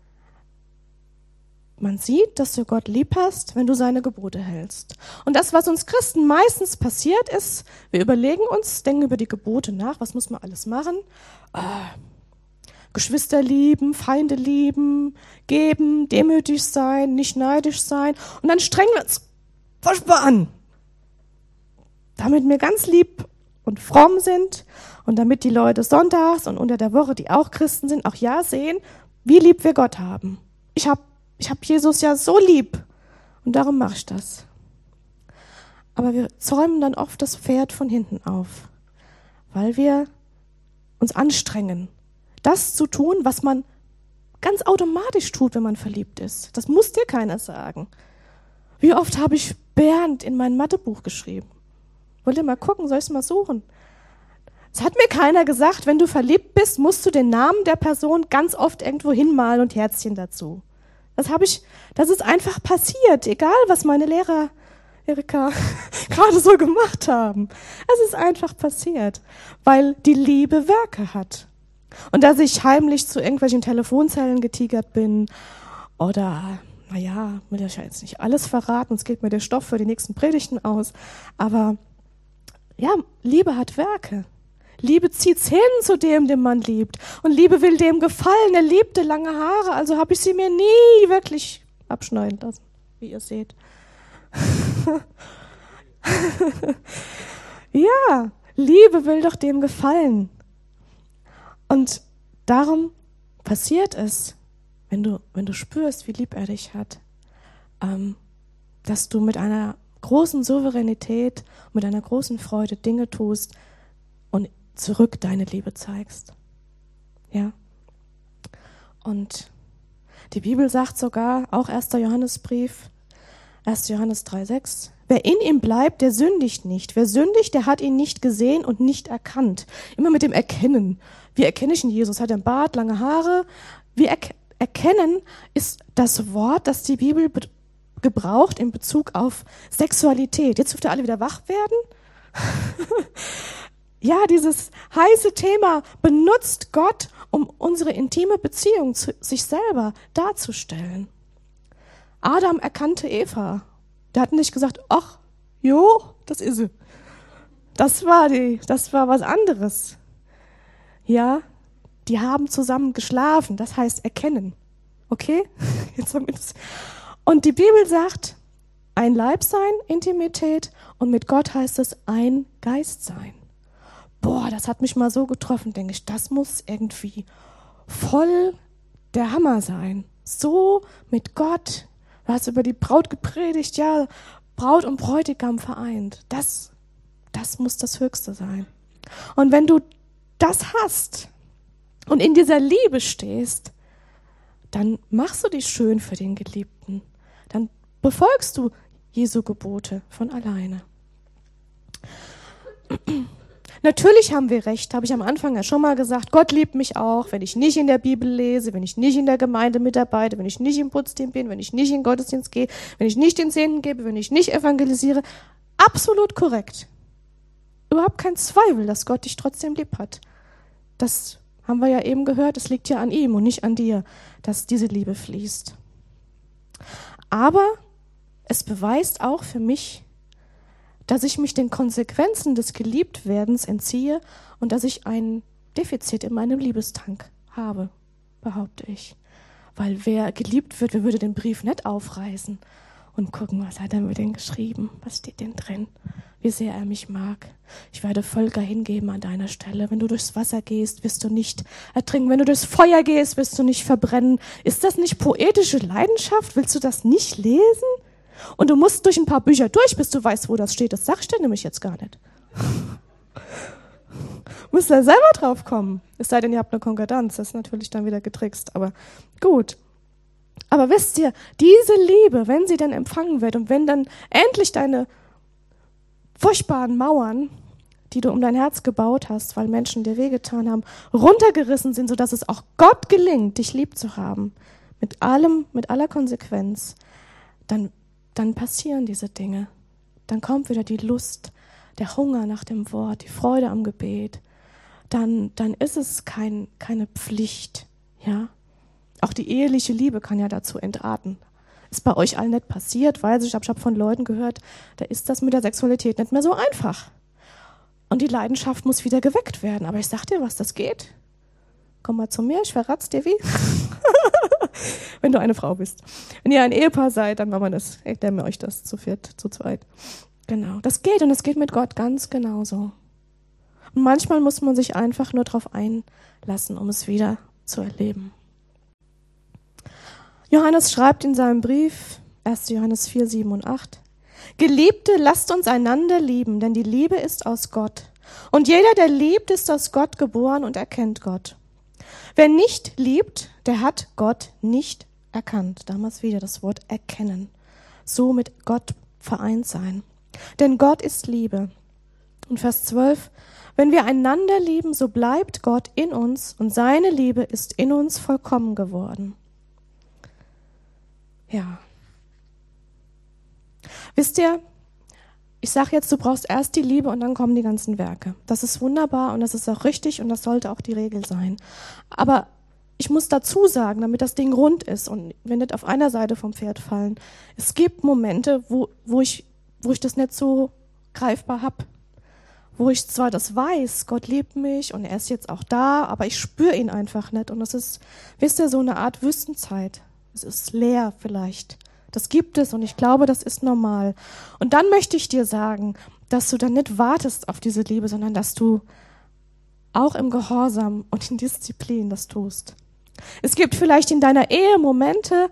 man sieht, dass du Gott lieb hast, wenn du seine Gebote hältst. Und das, was uns Christen meistens passiert ist, wir überlegen uns, denken über die Gebote nach, was muss man alles machen? Geschwister lieben, Feinde lieben, geben, demütig sein, nicht neidisch sein. Und dann strengen wir uns furchtbar an, damit wir ganz lieb und fromm sind und damit die Leute sonntags und unter der Woche, die auch Christen sind, auch ja sehen, wie lieb wir Gott haben. Ich hab Jesus ja so lieb und darum mache ich das. Aber wir zäumen dann oft das Pferd von hinten auf, weil wir uns anstrengen, das zu tun, was man ganz automatisch tut, wenn man verliebt ist. Das muss dir keiner sagen. Wie oft habe ich Bernd in mein Mathebuch geschrieben? Wollt ihr mal gucken? Soll ich es mal suchen? Es hat mir keiner gesagt, wenn du verliebt bist, musst du den Namen der Person ganz oft irgendwo hinmalen und Herzchen dazu. Das ist einfach passiert, egal was meine Lehrer, Erika, gerade so gemacht haben. Es ist einfach passiert, weil die Liebe Werke hat. Und dass ich heimlich zu irgendwelchen Telefonzellen getigert bin oder, will ich ja jetzt nicht alles verraten, sonst geht mir der Stoff für die nächsten Predigten aus, aber ja, Liebe hat Werke. Liebe zieht's hin zu dem, den man liebt. Und Liebe will dem gefallen. Er liebte lange Haare, also habe ich sie mir nie wirklich abschneiden lassen, wie ihr seht. Ja, Liebe will doch dem gefallen. Und darum passiert es, wenn du spürst, wie lieb er dich hat, dass du mit einer großen Souveränität, mit einer großen Freude Dinge tust und zurück deine Liebe zeigst. Ja. Und die Bibel sagt sogar, auch 1. Johannesbrief, 1. Johannes 3,6, wer in ihm bleibt, der sündigt nicht. Wer sündigt, der hat ihn nicht gesehen und nicht erkannt. Immer mit dem Erkennen. Wie erkenne ich ihn Jesus? Hat er einen Bart, lange Haare? Wir erkennen ist das Wort, das die Bibel gebraucht in Bezug auf Sexualität. Jetzt dürft ihr alle wieder wach werden. Ja, dieses heiße Thema benutzt Gott, um unsere intime Beziehung zu sich selber darzustellen. Adam erkannte Eva. Der hat nicht gesagt, ach, jo, das ist sie. Das war was anderes. Ja, die haben zusammen geschlafen, das heißt erkennen. Okay? Und die Bibel sagt, ein Leib sein, Intimität, und mit Gott heißt es ein Geist sein. Boah, das hat mich mal so getroffen, denke ich, das muss irgendwie voll der Hammer sein. So mit Gott, du hast über die Braut gepredigt, ja, Braut und Bräutigam vereint. Das muss das Höchste sein. Und wenn du das hast und in dieser Liebe stehst, dann machst du dich schön für den Geliebten. Dann befolgst du Jesu Gebote von alleine. Natürlich haben wir recht, habe ich am Anfang ja schon mal gesagt, Gott liebt mich auch, wenn ich nicht in der Bibel lese, wenn ich nicht in der Gemeinde mitarbeite, wenn ich nicht im Putzteam bin, wenn ich nicht in den Gottesdienst gehe, wenn ich nicht den Zehnten gebe, wenn ich nicht evangelisiere. Absolut korrekt. Überhaupt kein Zweifel, dass Gott dich trotzdem lieb hat. Das haben wir ja eben gehört, es liegt ja an ihm und nicht an dir, dass diese Liebe fließt. Aber es beweist auch für mich, dass ich mich den Konsequenzen des Geliebtwerdens entziehe und dass ich ein Defizit in meinem Liebestank habe, behaupte ich. Weil wer geliebt wird, wer würde den Brief nicht aufreißen und gucken, was hat er mir denn geschrieben, was steht denn drin, wie sehr er mich mag. Ich werde Völker hingeben an deiner Stelle. Wenn du durchs Wasser gehst, wirst du nicht ertrinken. Wenn du durchs Feuer gehst, wirst du nicht verbrennen. Ist das nicht poetische Leidenschaft? Willst du das nicht lesen? Und du musst durch ein paar Bücher durch, bis du weißt, wo das steht. Das sagst du nämlich jetzt gar nicht. Musst da selber drauf kommen. Es sei denn, ihr habt eine Konkordanz. Das ist natürlich dann wieder getrickst. Aber gut. Aber wisst ihr, diese Liebe, wenn sie dann empfangen wird und wenn dann endlich deine furchtbaren Mauern, die du um dein Herz gebaut hast, weil Menschen dir wehgetan haben, runtergerissen sind, sodass es auch Gott gelingt, dich lieb zu haben, mit allem, mit aller Konsequenz, dann passieren diese Dinge. Dann kommt wieder die Lust, der Hunger nach dem Wort, die Freude am Gebet. Dann ist es keine Pflicht, ja. Auch die eheliche Liebe kann ja dazu entarten. Ist bei euch allen nicht passiert, weiß ich habe von Leuten gehört, da ist das mit der Sexualität nicht mehr so einfach. Und die Leidenschaft muss wieder geweckt werden. Aber ich sag dir was, das geht. Komm mal zu mir, ich verrat's dir wie. Wenn du eine Frau bist. Wenn ihr ein Ehepaar seid, dann machen wir das. Erklären wir euch das zu viert, zu zweit. Genau, das geht und das geht mit Gott ganz genauso. Und manchmal muss man sich einfach nur darauf einlassen, um es wieder zu erleben. Johannes schreibt in seinem Brief, 1. Johannes 4, 7 und 8, Geliebte, lasst uns einander lieben, denn die Liebe ist aus Gott. Und jeder, der liebt, ist aus Gott geboren und erkennt Gott. Wer nicht liebt, der hat Gott nicht erkannt. Damals wieder das Wort erkennen. So mit Gott vereint sein. Denn Gott ist Liebe. Und Vers 12, wenn wir einander lieben, so bleibt Gott in uns und seine Liebe ist in uns vollkommen geworden. Ja. Wisst ihr, ich sage jetzt, du brauchst erst die Liebe und dann kommen die ganzen Werke. Das ist wunderbar und das ist auch richtig und das sollte auch die Regel sein. Aber ich muss dazu sagen, damit das Ding rund ist und wir nicht auf einer Seite vom Pferd fallen, es gibt Momente, wo ich das nicht so greifbar habe. Wo ich zwar das weiß, Gott liebt mich und er ist jetzt auch da, aber ich spüre ihn einfach nicht. Und das ist, wisst ihr, so eine Art Wüstenzeit. Es ist leer vielleicht. Das gibt es und ich glaube, das ist normal. Und dann möchte ich dir sagen, dass du dann nicht wartest auf diese Liebe, sondern dass du auch im Gehorsam und in Disziplin das tust. Es gibt vielleicht in deiner Ehe Momente,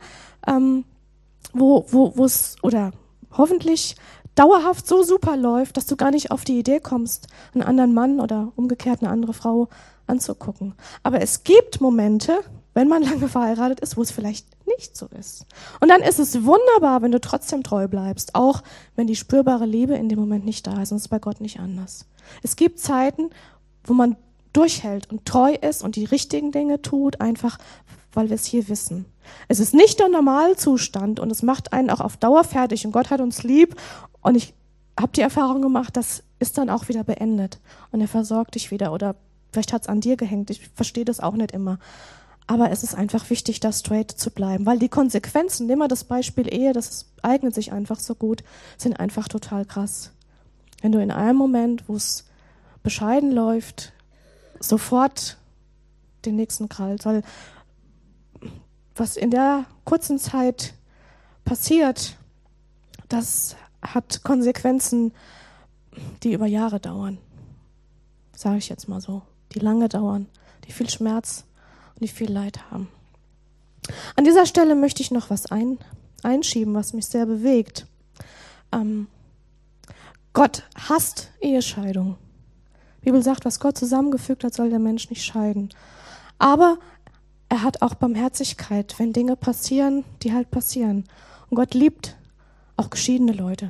wo es oder hoffentlich dauerhaft so super läuft, dass du gar nicht auf die Idee kommst, einen anderen Mann oder umgekehrt eine andere Frau anzugucken. Aber es gibt Momente, wenn man lange verheiratet ist, wo es vielleicht nicht so ist. Und dann ist es wunderbar, wenn du trotzdem treu bleibst, auch wenn die spürbare Liebe in dem Moment nicht da ist. Und es ist bei Gott nicht anders. Es gibt Zeiten, wo man durchhält und treu ist und die richtigen Dinge tut, einfach weil wir es hier wissen. Es ist nicht der Normalzustand und es macht einen auch auf Dauer fertig. Und Gott hat uns lieb und ich habe die Erfahrung gemacht, das ist dann auch wieder beendet. Und er versorgt dich wieder oder vielleicht hat es an dir gehängt. Ich verstehe das auch nicht immer. Aber es ist einfach wichtig, da straight zu bleiben, weil die Konsequenzen, nehmen wir das Beispiel Ehe, das eignet sich einfach so gut, sind einfach total krass. Wenn du in einem Moment, wo es bescheiden läuft, sofort den nächsten krallt, weil was in der kurzen Zeit passiert, das hat Konsequenzen, die über Jahre dauern. Sage ich jetzt mal so. Die lange dauern, die viel Schmerz und die viel Leid haben. An dieser Stelle möchte ich noch was einschieben, was mich sehr bewegt. Gott hasst Ehescheidung. Die Bibel sagt, was Gott zusammengefügt hat, soll der Mensch nicht scheiden. Aber er hat auch Barmherzigkeit, wenn Dinge passieren, die halt passieren. Und Gott liebt auch geschiedene Leute.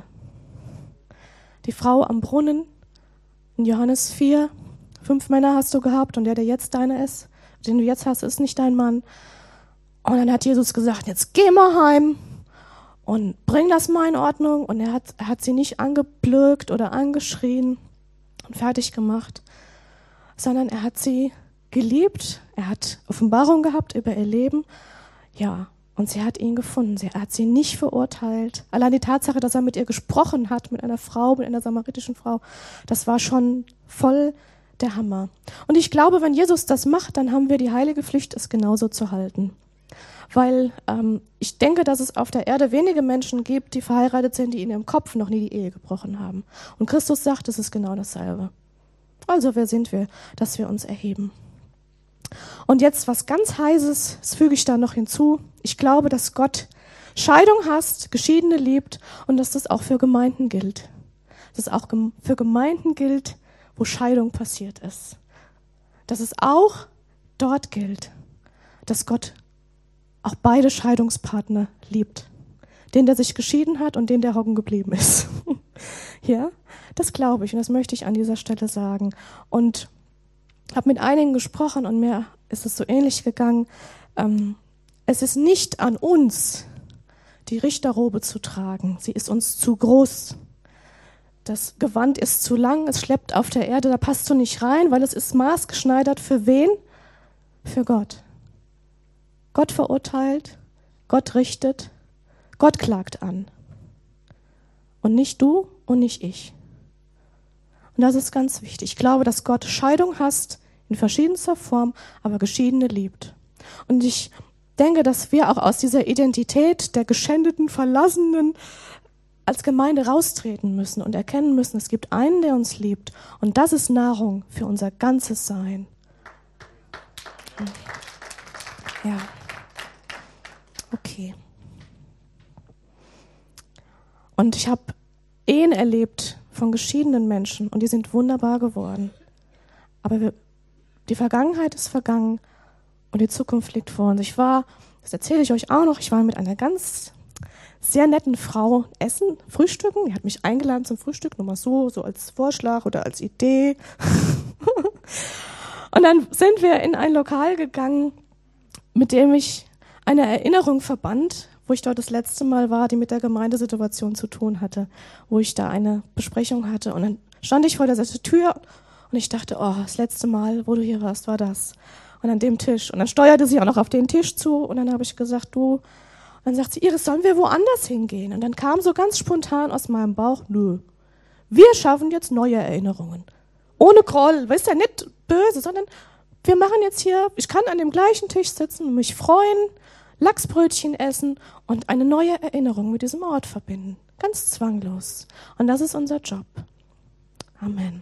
Die Frau am Brunnen, in Johannes 4, 5 Männer hast du gehabt und der jetzt deiner ist, den du jetzt hast, ist nicht dein Mann. Und dann hat Jesus gesagt, jetzt geh mal heim und bring das mal in Ordnung. Und er hat sie nicht angeblökt oder angeschrien und fertig gemacht, sondern er hat sie geliebt, er hat Offenbarung gehabt über ihr Leben, ja, und sie hat ihn gefunden, er hat sie nicht verurteilt. Allein die Tatsache, dass er mit ihr gesprochen hat, mit einer Frau, mit einer samaritischen Frau, das war schon voll der Hammer. Und ich glaube, wenn Jesus das macht, dann haben wir die heilige Pflicht, es genauso zu halten. Weil ich denke, dass es auf der Erde wenige Menschen gibt, die verheiratet sind, die in ihrem Kopf noch nie die Ehe gebrochen haben. Und Christus sagt, es ist genau dasselbe. Also wer sind wir, dass wir uns erheben? Und jetzt was ganz Heißes, das füge ich da noch hinzu. Ich glaube, dass Gott Scheidung hasst, Geschiedene liebt und dass das auch für Gemeinden gilt. Dass es auch für Gemeinden gilt, wo Scheidung passiert ist. Dass es auch dort gilt, dass Gott auch beide Scheidungspartner liebt. Den, der sich geschieden hat und den, der hocken geblieben ist. Ja, das glaube ich und das möchte ich an dieser Stelle sagen. Und habe mit einigen gesprochen und mir ist es so ähnlich gegangen. Es ist nicht an uns, die Richterrobe zu tragen. Sie ist uns zu groß. Das Gewand ist zu lang, es schleppt auf der Erde, da passt du nicht rein, weil es ist maßgeschneidert für wen? Für Gott. Gott verurteilt, Gott richtet, Gott klagt an. Und nicht du und nicht ich. Und das ist ganz wichtig. Ich glaube, dass Gott Scheidung hasst, in verschiedenster Form, aber Geschiedene liebt. Und ich denke, dass wir auch aus dieser Identität der geschändeten, Verlassenen als Gemeinde raustreten müssen und erkennen müssen, es gibt einen, der uns liebt. Und das ist Nahrung für unser ganzes Sein. Ja. Okay. Und ich habe Ehen erlebt von geschiedenen Menschen und die sind wunderbar geworden. Aber die Vergangenheit ist vergangen und die Zukunft liegt vor uns. Das erzähle ich euch auch noch, ich war mit einer ganz sehr netten Frau essen, frühstücken. Die hat mich eingeladen zum Frühstück, nur mal so als Vorschlag oder als Idee. Und dann sind wir in ein Lokal gegangen, mit dem ich eine Erinnerung verband, wo ich dort das letzte Mal war, die mit der Gemeindesituation zu tun hatte, wo ich da eine Besprechung hatte. Und dann stand ich vor der Tür und ich dachte, oh, das letzte Mal, wo du hier warst, war das. Und an dem Tisch. Und dann steuerte sie auch noch auf den Tisch zu und dann habe ich gesagt, du. Und dann sagt sie, Iris, sollen wir woanders hingehen? Und dann kam so ganz spontan aus meinem Bauch, nö. Wir schaffen jetzt neue Erinnerungen. Ohne Groll, weißt du, nicht böse, sondern wir machen jetzt hier, ich kann an dem gleichen Tisch sitzen und mich freuen, Lachsbrötchen essen und eine neue Erinnerung mit diesem Ort verbinden. Ganz zwanglos. Und das ist unser Job. Amen.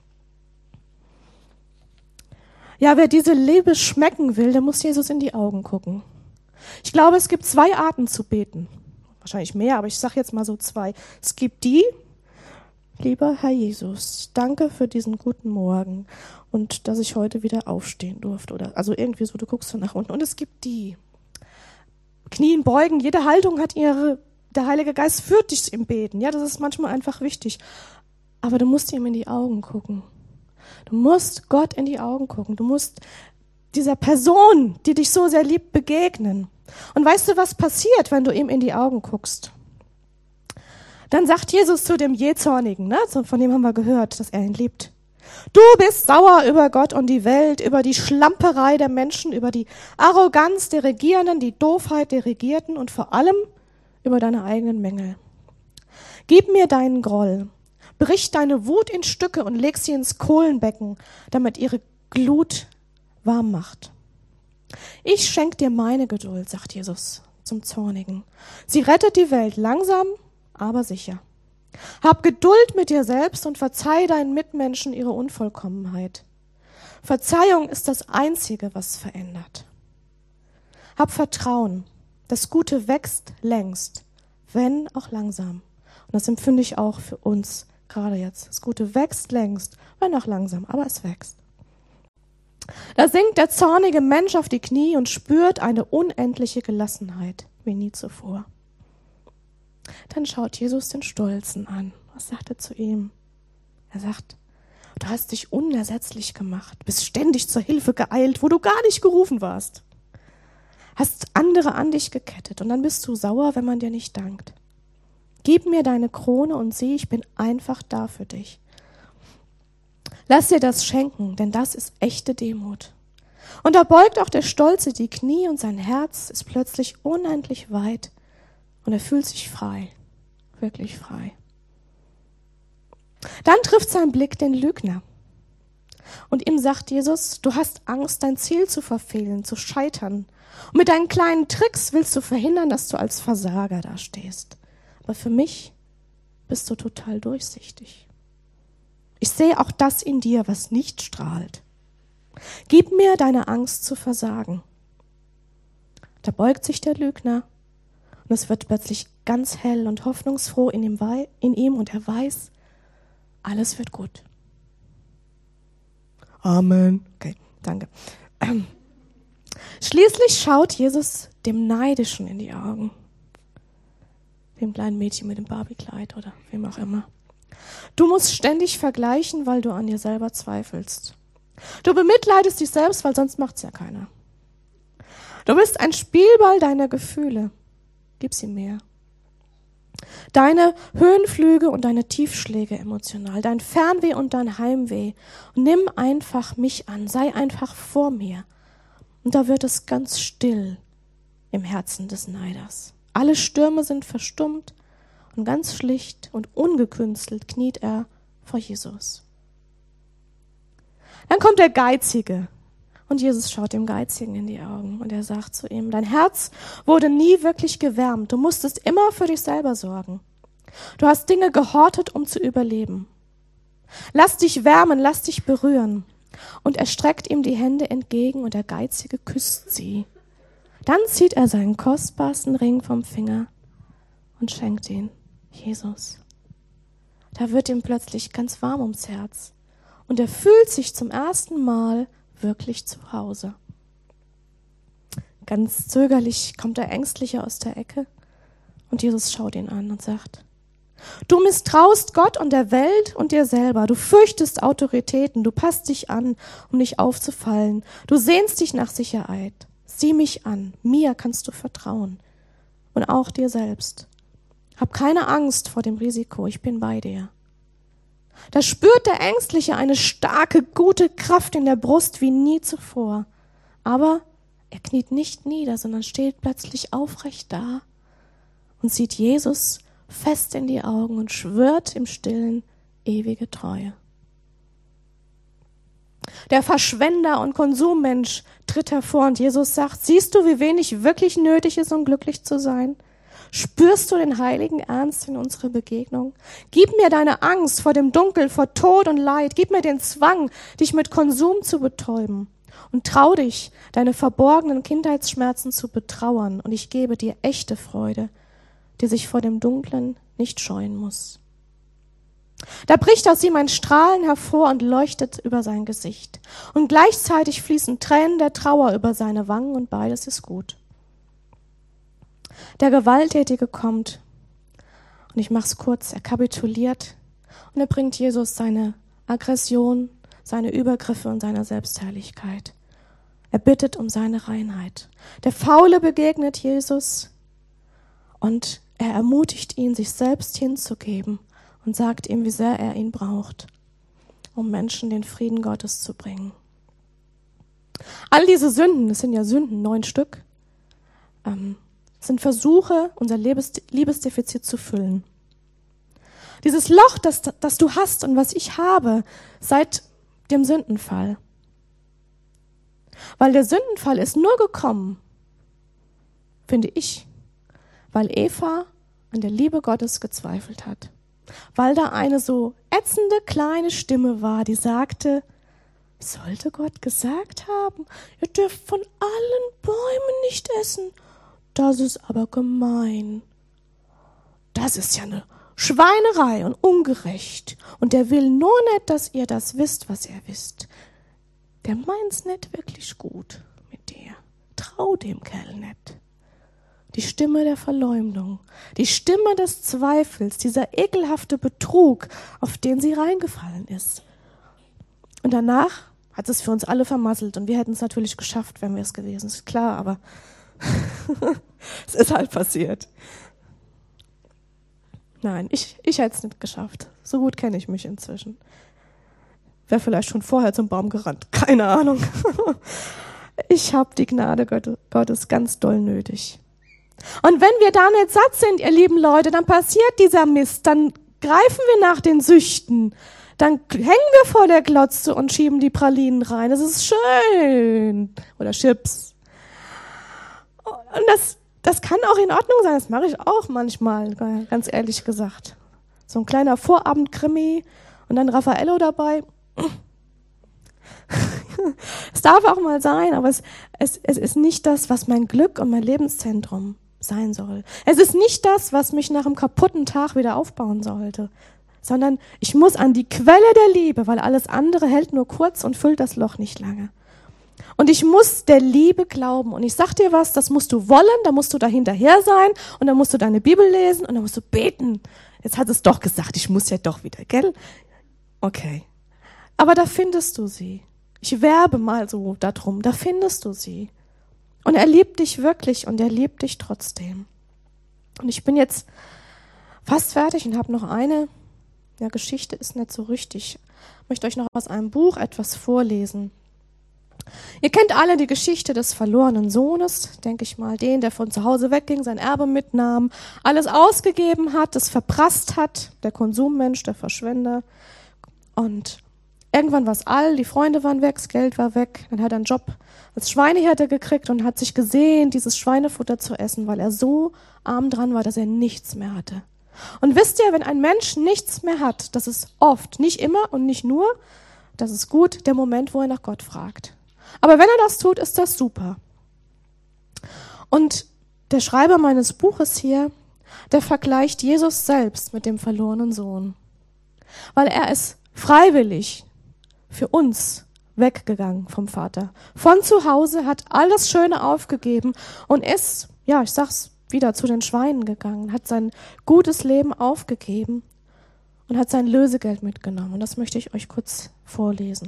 Ja, wer diese Liebe schmecken will, der muss Jesus in die Augen gucken. Ich glaube, es gibt 2 Arten zu beten. Wahrscheinlich mehr, aber ich sage jetzt mal so 2. Es gibt die, lieber Herr Jesus, danke für diesen guten Morgen und dass ich heute wieder aufstehen durfte. Oder also irgendwie so, du guckst so nach unten. Und es gibt die, Knien beugen, jede Haltung hat der Heilige Geist führt dich im Beten. Ja, das ist manchmal einfach wichtig. Aber du musst ihm in die Augen gucken. Du musst Gott in die Augen gucken. Du musst dieser Person, die dich so sehr liebt, begegnen. Und weißt du, was passiert, wenn du ihm in die Augen guckst? Dann sagt Jesus zu dem Jähzornigen, ne? Von dem haben wir gehört, dass er ihn liebt. Du bist sauer über Gott und die Welt, über die Schlamperei der Menschen, über die Arroganz der Regierenden, die Doofheit der Regierten und vor allem über deine eigenen Mängel. Gib mir deinen Groll, brich deine Wut in Stücke und leg sie ins Kohlenbecken, damit ihre Glut warm macht. Ich schenke dir meine Geduld, sagt Jesus zum Zornigen. Sie rettet die Welt langsam, aber sicher. Hab Geduld mit dir selbst und verzeih deinen Mitmenschen ihre Unvollkommenheit. Verzeihung ist das Einzige, was verändert. Hab Vertrauen. Das Gute wächst längst, wenn auch langsam. Und das empfinde ich auch für uns gerade jetzt. Das Gute wächst längst, wenn auch langsam, aber es wächst. Da sinkt der zornige Mensch auf die Knie und spürt eine unendliche Gelassenheit, wie nie zuvor. Dann schaut Jesus den Stolzen an. Was sagt er zu ihm? Er sagt, du hast dich unersetzlich gemacht, bist ständig zur Hilfe geeilt, wo du gar nicht gerufen warst. Hast andere an dich gekettet und dann bist du sauer, wenn man dir nicht dankt. Gib mir deine Krone und sieh, ich bin einfach da für dich. Lass dir das schenken, denn das ist echte Demut. Und da beugt auch der Stolze die Knie und sein Herz ist plötzlich unendlich weit und er fühlt sich frei, wirklich frei. Dann trifft sein Blick den Lügner. Und ihm sagt Jesus, du hast Angst, dein Ziel zu verfehlen, zu scheitern. Und mit deinen kleinen Tricks willst du verhindern, dass du als Versager dastehst. Aber für mich bist du total durchsichtig. Ich sehe auch das in dir, was nicht strahlt. Gib mir deine Angst zu versagen. Da beugt sich der Lügner und es wird plötzlich ganz hell und hoffnungsfroh in ihm und er weiß, alles wird gut. Amen. Okay, danke. Schließlich schaut Jesus dem Neidischen in die Augen. Dem kleinen Mädchen mit dem Barbie-Kleid oder wem auch immer. Du musst ständig vergleichen, weil du an dir selber zweifelst. Du bemitleidest dich selbst, weil sonst macht's ja keiner. Du bist ein Spielball deiner Gefühle. Gib sie mir. Deine Höhenflüge und deine Tiefschläge emotional, dein Fernweh und dein Heimweh. Nimm einfach mich an, sei einfach vor mir. Und da wird es ganz still im Herzen des Neiders. Alle Stürme sind verstummt und ganz schlicht und ungekünstelt kniet er vor Jesus. Dann kommt der Geizige und Jesus schaut dem Geizigen in die Augen und er sagt zu ihm, dein Herz wurde nie wirklich gewärmt, du musstest immer für dich selber sorgen. Du hast Dinge gehortet, um zu überleben. Lass dich wärmen, lass dich berühren. Und er streckt ihm die Hände entgegen und der Geizige küsst sie. Dann zieht er seinen kostbarsten Ring vom Finger und schenkt ihn Jesus. Da wird ihm plötzlich ganz warm ums Herz und er fühlt sich zum ersten Mal wirklich zu Hause. Ganz zögerlich kommt er ängstlicher aus der Ecke und Jesus schaut ihn an und sagt, du misstraust Gott und der Welt und dir selber. Du fürchtest Autoritäten. Du passt dich an, um nicht aufzufallen. Du sehnst dich nach Sicherheit. Sieh mich an. Mir kannst du vertrauen. Und auch dir selbst. Hab keine Angst vor dem Risiko. Ich bin bei dir. Da spürt der Ängstliche eine starke, gute Kraft in der Brust wie nie zuvor. Aber er kniet nicht nieder, sondern steht plötzlich aufrecht da und sieht Jesus fest in die Augen und schwört im Stillen ewige Treue. Der Verschwender und Konsummensch tritt hervor und Jesus sagt, siehst du, wie wenig wirklich nötig ist, um glücklich zu sein? Spürst du den heiligen Ernst in unserer Begegnung? Gib mir deine Angst vor dem Dunkel, vor Tod und Leid. Gib mir den Zwang, dich mit Konsum zu betäuben. Und trau dich, deine verborgenen Kindheitsschmerzen zu betrauern. Und ich gebe dir echte Freude, die sich vor dem Dunklen nicht scheuen muss. Da bricht aus ihm ein Strahlen hervor und leuchtet über sein Gesicht. Und gleichzeitig fließen Tränen der Trauer über seine Wangen und beides ist gut. Der Gewalttätige kommt und ich mach's kurz, er kapituliert und er bringt Jesus seine Aggression, seine Übergriffe und seine Selbstherrlichkeit. Er bittet um seine Reinheit. Der Faule begegnet Jesus und er ermutigt ihn, sich selbst hinzugeben und sagt ihm, wie sehr er ihn braucht, um Menschen den Frieden Gottes zu bringen. All diese Sünden, das sind ja Sünden, 9 Stück, sind Versuche, unser Liebesdefizit zu füllen. Dieses Loch, das du hast und was ich habe, seit dem Sündenfall. Weil der Sündenfall ist nur gekommen, finde ich, weil Eva an der Liebe Gottes gezweifelt hat. Weil da eine so ätzende kleine Stimme war, die sagte, sollte Gott gesagt haben, ihr dürft von allen Bäumen nicht essen. Das ist aber gemein. Das ist ja eine Schweinerei und ungerecht. Und der will nur nicht, dass ihr das wisst, was er wisst. Der meint's nicht wirklich gut mit dir. Trau dem Kerl nicht. Die Stimme der Verleumdung, die Stimme des Zweifels, dieser ekelhafte Betrug, auf den sie reingefallen ist. Und danach hat es für uns alle vermasselt und wir hätten es natürlich geschafft, wenn wir es gewesen sind. Klar, aber es ist halt passiert. Nein, ich hätte es nicht geschafft. So gut kenne ich mich inzwischen. Wäre vielleicht schon vorher zum Baum gerannt. Keine Ahnung. Ich habe die Gnade Gottes ganz doll nötig. Und wenn wir da nicht satt sind, ihr lieben Leute, dann passiert dieser Mist. Dann greifen wir nach den Süchten. Dann hängen wir vor der Glotze und schieben die Pralinen rein. Das ist schön. Oder Chips. Und das kann auch in Ordnung sein. Das mache ich auch manchmal, ganz ehrlich gesagt. So ein kleiner Vorabendkrimi und dann Raffaello dabei. Es darf auch mal sein, aber es ist nicht das, was mein Glück und mein Lebenszentrum sein soll. Es ist nicht das, was mich nach einem kaputten Tag wieder aufbauen sollte, sondern ich muss an die Quelle der Liebe, weil alles andere hält nur kurz und füllt das Loch nicht lange. Und ich muss der Liebe glauben. Und ich sag dir was, das musst du wollen, da musst du da hinterher sein und dann musst du deine Bibel lesen und dann musst du beten. Jetzt hat es doch gesagt, ich muss ja doch wieder, gell? Okay. Aber da findest du sie. Ich werbe mal so darum, da findest du sie. Und er liebt dich wirklich und er liebt dich trotzdem. Und ich bin jetzt fast fertig und habe noch eine, ja, Geschichte ist nicht so richtig. Ich möchte euch noch aus einem Buch etwas vorlesen. Ihr kennt alle die Geschichte des verlorenen Sohnes, denke ich mal, den, der von zu Hause wegging, sein Erbe mitnahm, alles ausgegeben hat, es verprasst hat, der Konsummensch, der Verschwender. Und irgendwann war es all, die Freunde waren weg, das Geld war weg, dann hat er einen Job als Schweinehirte gekriegt und hat sich gesehnt, dieses Schweinefutter zu essen, weil er so arm dran war, dass er nichts mehr hatte. Und wisst ihr, wenn ein Mensch nichts mehr hat, das ist oft, nicht immer und nicht nur, das ist gut, der Moment, wo er nach Gott fragt. Aber wenn er das tut, ist das super. Und der Schreiber meines Buches hier, der vergleicht Jesus selbst mit dem verlorenen Sohn. Weil er ist freiwillig für uns weggegangen vom Vater. Von zu Hause, hat alles Schöne aufgegeben und ist, ja, ich sag's wieder, zu den Schweinen gegangen, hat sein gutes Leben aufgegeben und hat sein Lösegeld mitgenommen. Und das möchte ich euch kurz vorlesen.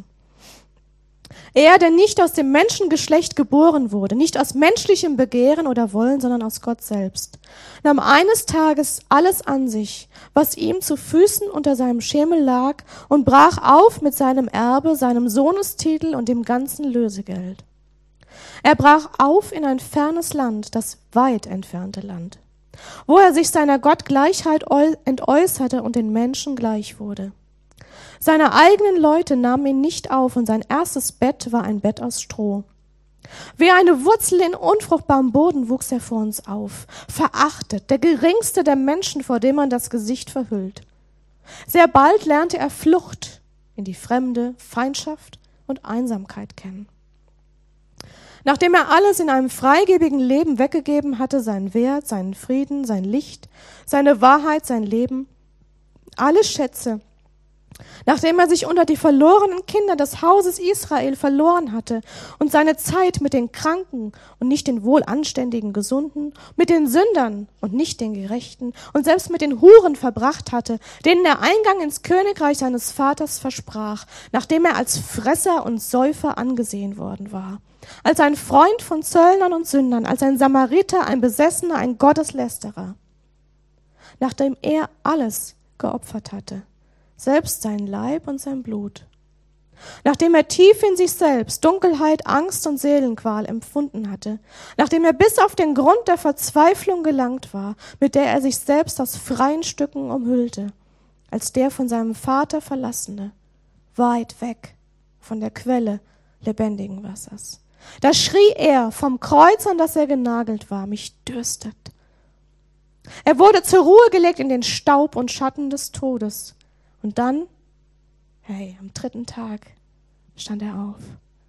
Er, der nicht aus dem Menschengeschlecht geboren wurde, nicht aus menschlichem Begehren oder Wollen, sondern aus Gott selbst, nahm eines Tages alles an sich, was ihm zu Füßen unter seinem Schemel lag, und brach auf mit seinem Erbe, seinem Sohnestitel und dem ganzen Lösegeld. Er brach auf in ein fernes Land, das weit entfernte Land, wo er sich seiner Gottgleichheit entäußerte und den Menschen gleich wurde. Seine eigenen Leute nahmen ihn nicht auf und sein erstes Bett war ein Bett aus Stroh. Wie eine Wurzel in unfruchtbarem Boden wuchs er vor uns auf, verachtet, der geringste der Menschen, vor dem man das Gesicht verhüllt. Sehr bald lernte er Flucht in die Fremde, Feindschaft und Einsamkeit kennen. Nachdem er alles in einem freigebigen Leben weggegeben hatte, seinen Wert, seinen Frieden, sein Licht, seine Wahrheit, sein Leben, alle Schätze, nachdem er sich unter die verlorenen Kinder des Hauses Israel verloren hatte und seine Zeit mit den Kranken und nicht den wohlanständigen Gesunden, mit den Sündern und nicht den Gerechten und selbst mit den Huren verbracht hatte, denen er Eingang ins Königreich seines Vaters versprach, nachdem er als Fresser und Säufer angesehen worden war, als ein Freund von Zöllnern und Sündern, als ein Samariter, ein Besessener, ein Gotteslästerer, nachdem er alles geopfert hatte, selbst sein Leib und sein Blut. Nachdem er tief in sich selbst Dunkelheit, Angst und Seelenqual empfunden hatte, nachdem er bis auf den Grund der Verzweiflung gelangt war, mit der er sich selbst aus freien Stücken umhüllte, als der von seinem Vater Verlassene, weit weg von der Quelle lebendigen Wassers, Da schrie er vom Kreuz, an das er genagelt war, mich dürstet. Er wurde zur Ruhe gelegt in den Staub und Schatten des Todes. Und dann, am 3. Tag, stand er auf.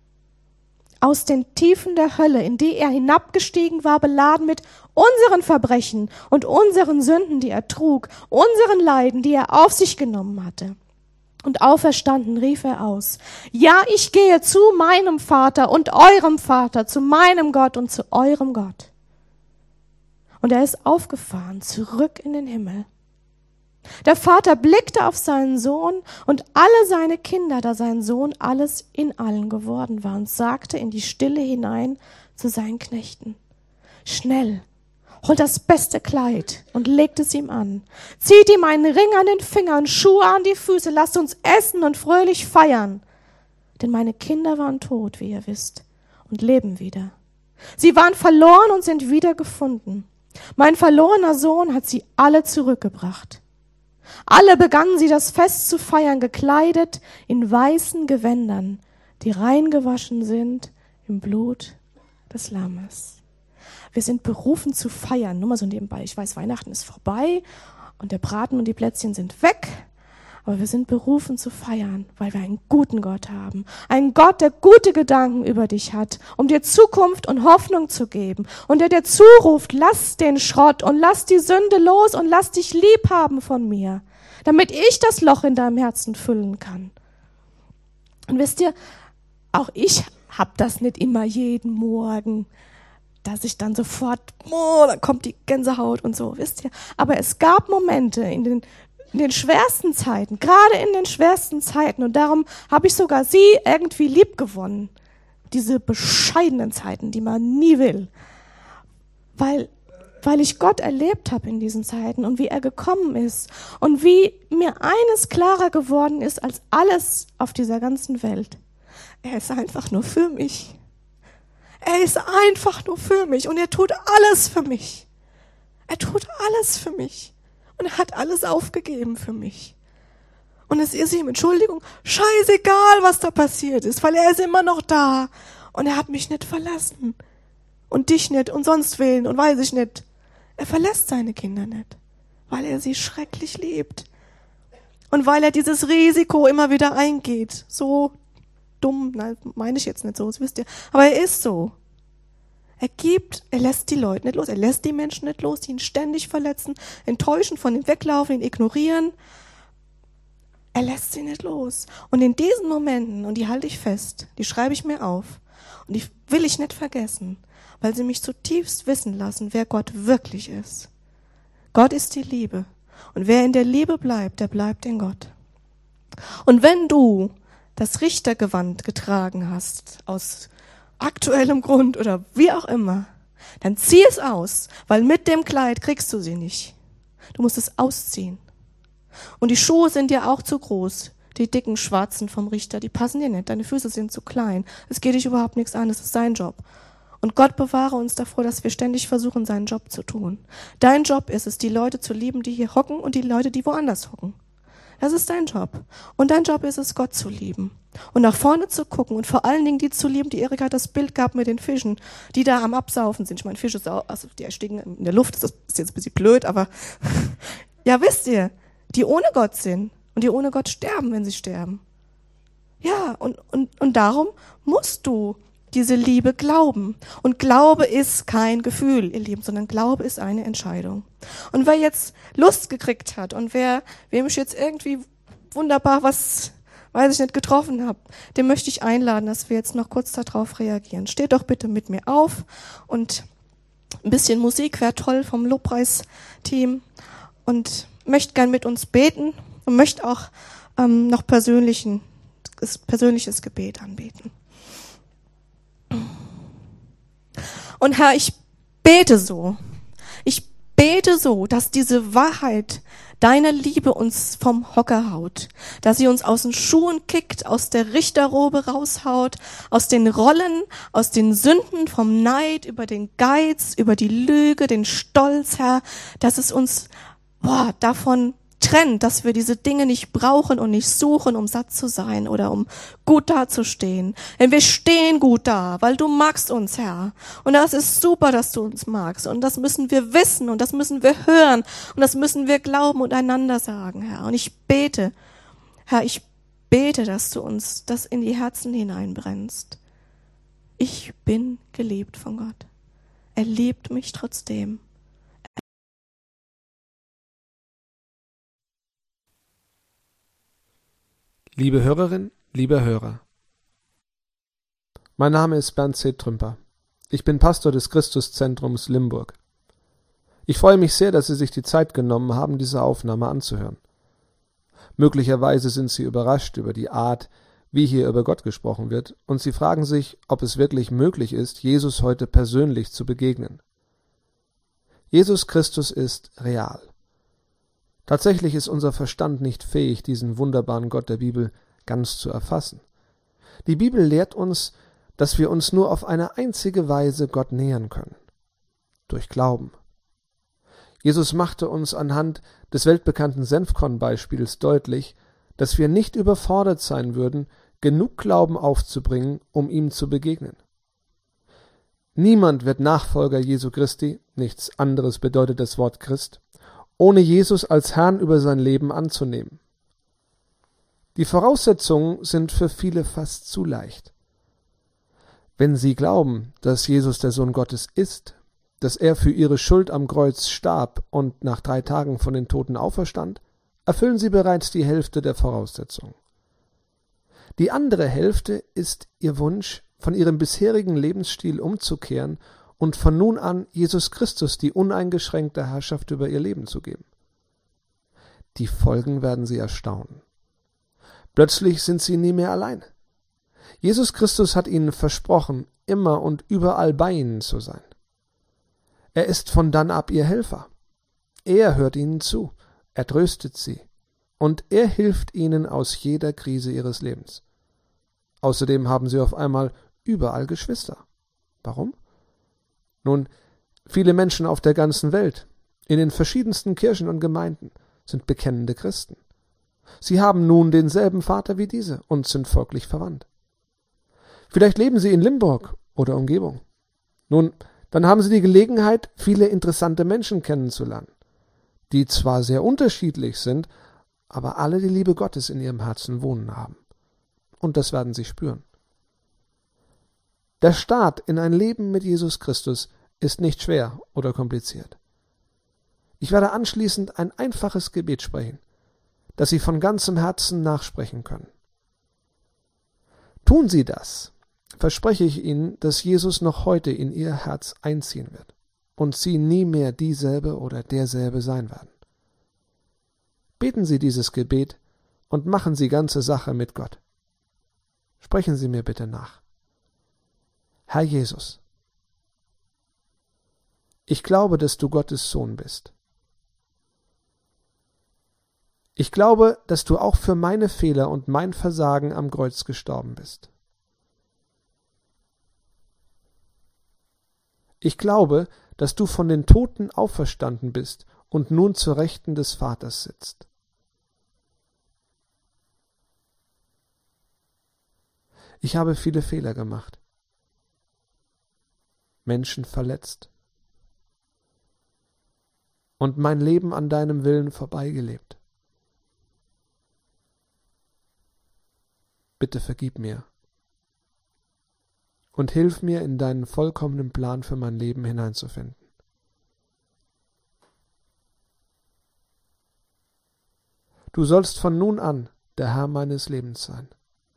Aus den Tiefen der Hölle, in die er hinabgestiegen war, beladen mit unseren Verbrechen und unseren Sünden, die er trug, unseren Leiden, die er auf sich genommen hatte. Und auferstanden rief er aus: Ja, ich gehe zu meinem Vater und eurem Vater, zu meinem Gott und zu eurem Gott. Und er ist aufgefahren, zurück in den Himmel. Der Vater blickte auf seinen Sohn und alle seine Kinder, da sein Sohn alles in allen geworden war, und sagte in die Stille hinein zu seinen Knechten: Schnell, holt das beste Kleid und legt es ihm an. Zieht ihm einen Ring an den Fingern, Schuhe an die Füße, lasst uns essen und fröhlich feiern. Denn meine Kinder waren tot, wie ihr wisst, und leben wieder. Sie waren verloren und sind wieder gefunden. Mein verlorener Sohn hat sie alle zurückgebracht. Alle begannen sie das Fest zu feiern, gekleidet in weißen Gewändern, die reingewaschen sind im Blut des Lammes. Wir sind berufen zu feiern. Nur mal so nebenbei. Ich weiß, Weihnachten ist vorbei und der Braten und die Plätzchen sind weg. Aber wir sind berufen zu feiern, weil wir einen guten Gott haben. Einen Gott, der gute Gedanken über dich hat, um dir Zukunft und Hoffnung zu geben. Und der dir zuruft: Lass den Schrott und lass die Sünde los und lass dich lieb haben von mir, damit ich das Loch in deinem Herzen füllen kann. Und wisst ihr, auch ich hab das nicht immer jeden Morgen, dass ich dann sofort, da kommt die Gänsehaut und so, wisst ihr. Aber es gab Momente in den schwersten Zeiten, gerade in den schwersten Zeiten, und darum habe ich sogar sie irgendwie lieb gewonnen. Diese bescheidenen Zeiten, die man nie will. Weil ich Gott erlebt habe in diesen Zeiten und wie er gekommen ist und wie mir eines klarer geworden ist als alles auf dieser ganzen Welt: Er ist einfach nur für mich. Er ist einfach nur für mich und er tut alles für mich. Er tut alles für mich. Und er hat alles aufgegeben für mich. Und es ist ihm, Entschuldigung, scheißegal, was da passiert ist, weil er ist immer noch da. Und er hat mich nicht verlassen. Und dich nicht und sonst wen und weiß ich nicht. Er verlässt seine Kinder nicht, weil er sie schrecklich liebt. Und weil er dieses Risiko immer wieder eingeht. So dumm, nein, meine ich jetzt nicht so, das wisst ihr. Aber er ist so. Er lässt die Leute nicht los, er lässt die Menschen nicht los, die ihn ständig verletzen, enttäuschen, von ihm weglaufen, ihn ignorieren. Er lässt sie nicht los. Und in diesen Momenten, und die halte ich fest, die schreibe ich mir auf, und die will ich nicht vergessen, weil sie mich zutiefst wissen lassen, wer Gott wirklich ist. Gott ist die Liebe. Und wer in der Liebe bleibt, der bleibt in Gott. Und wenn du das Richtergewand getragen hast, aus aktuellem Grund oder wie auch immer, dann zieh es aus, weil mit dem Kleid kriegst du sie nicht. Du musst es ausziehen. Und die Schuhe sind dir auch zu groß, die dicken schwarzen vom Richter, die passen dir nicht, deine Füße sind zu klein. Es geht dich überhaupt nichts an, das ist sein Job. Und Gott bewahre uns davor, dass wir ständig versuchen, seinen Job zu tun. Dein Job ist es, die Leute zu lieben, die hier hocken und die Leute, die woanders hocken. Das ist dein Job. Und dein Job ist es, Gott zu lieben. Und nach vorne zu gucken und vor allen Dingen die zu lieben, die Erika hat das Bild gehabt mit den Fischen, die da am Absaufen sind. Ich meine, Fische, also die ersticken in der Luft, das ist jetzt ein bisschen blöd, aber ja, wisst ihr, die ohne Gott sind und die ohne Gott sterben, wenn sie sterben. Ja, und darum musst du diese Liebe glauben. Und Glaube ist kein Gefühl, ihr Lieben, sondern Glaube ist eine Entscheidung. Und wer jetzt Lust gekriegt hat und wem ich jetzt irgendwie wunderbar was, weiß ich nicht, getroffen habe, den möchte ich einladen, dass wir jetzt noch kurz darauf reagieren. Steht doch bitte mit mir auf und ein bisschen Musik wäre toll vom Lobpreisteam und möchte gern mit uns beten und möchte auch noch persönliches Gebet anbeten. Und Herr, ich bete so, dass diese Wahrheit deiner Liebe uns vom Hocker haut, dass sie uns aus den Schuhen kickt, aus der Richterrobe raushaut, aus den Rollen, aus den Sünden, vom Neid, über den Geiz, über die Lüge, den Stolz, Herr, dass es uns davon trennt, dass wir diese Dinge nicht brauchen und nicht suchen, um satt zu sein oder um gut dazustehen. Denn wir stehen gut da, weil du magst uns, Herr. Und das ist super, dass du uns magst. Und das müssen wir wissen und das müssen wir hören und das müssen wir glauben und einander sagen, Herr. Und ich bete, Herr, ich bete, dass du uns das in die Herzen hineinbrennst. Ich bin geliebt von Gott. Er liebt mich trotzdem. Liebe Hörerin, lieber Hörer, mein Name ist Bernd C. Trümper. Ich bin Pastor des Christuszentrums Limburg. Ich freue mich sehr, dass Sie sich die Zeit genommen haben, diese Aufnahme anzuhören. Möglicherweise sind Sie überrascht über die Art, wie hier über Gott gesprochen wird, und Sie fragen sich, ob es wirklich möglich ist, Jesus heute persönlich zu begegnen. Jesus Christus ist real. Tatsächlich ist unser Verstand nicht fähig, diesen wunderbaren Gott der Bibel ganz zu erfassen. Die Bibel lehrt uns, dass wir uns nur auf eine einzige Weise Gott nähern können: durch Glauben. Jesus machte uns anhand des weltbekannten Senfkorn-Beispiels deutlich, dass wir nicht überfordert sein würden, genug Glauben aufzubringen, um ihm zu begegnen. Niemand wird Nachfolger Jesu Christi, nichts anderes bedeutet das Wort Christ, ohne Jesus als Herrn über sein Leben anzunehmen. Die Voraussetzungen sind für viele fast zu leicht. Wenn sie glauben, dass Jesus der Sohn Gottes ist, dass er für ihre Schuld am Kreuz starb und nach 3 Tagen von den Toten auferstand, erfüllen sie bereits die Hälfte der Voraussetzungen. Die andere Hälfte ist ihr Wunsch, von ihrem bisherigen Lebensstil umzukehren und von nun an Jesus Christus die uneingeschränkte Herrschaft über ihr Leben zu geben. Die Folgen werden sie erstaunen. Plötzlich sind sie nie mehr allein. Jesus Christus hat ihnen versprochen, immer und überall bei ihnen zu sein. Er ist von dann ab ihr Helfer. Er hört ihnen zu, er tröstet sie und er hilft ihnen aus jeder Krise ihres Lebens. Außerdem haben sie auf einmal überall Geschwister. Warum? Nun, viele Menschen auf der ganzen Welt, in den verschiedensten Kirchen und Gemeinden, sind bekennende Christen. Sie haben nun denselben Vater wie diese und sind folglich verwandt. Vielleicht leben sie in Limburg oder Umgebung. Nun, dann haben sie die Gelegenheit, viele interessante Menschen kennenzulernen, die zwar sehr unterschiedlich sind, aber alle die Liebe Gottes in ihrem Herzen wohnen haben. Und das werden sie spüren. Der Start in ein Leben mit Jesus Christus ist nicht schwer oder kompliziert. Ich werde anschließend ein einfaches Gebet sprechen, das Sie von ganzem Herzen nachsprechen können. Tun Sie das, verspreche ich Ihnen, dass Jesus noch heute in Ihr Herz einziehen wird und Sie nie mehr dieselbe oder derselbe sein werden. Beten Sie dieses Gebet und machen Sie ganze Sache mit Gott. Sprechen Sie mir bitte nach. Herr Jesus, ich glaube, dass du Gottes Sohn bist. Ich glaube, dass du auch für meine Fehler und mein Versagen am Kreuz gestorben bist. Ich glaube, dass du von den Toten auferstanden bist und nun zur Rechten des Vaters sitzt. Ich habe viele Fehler gemacht, Menschen verletzt und mein Leben an deinem Willen vorbeigelebt. Bitte vergib mir und hilf mir, in deinen vollkommenen Plan für mein Leben hineinzufinden. Du sollst von nun an der Herr meines Lebens sein.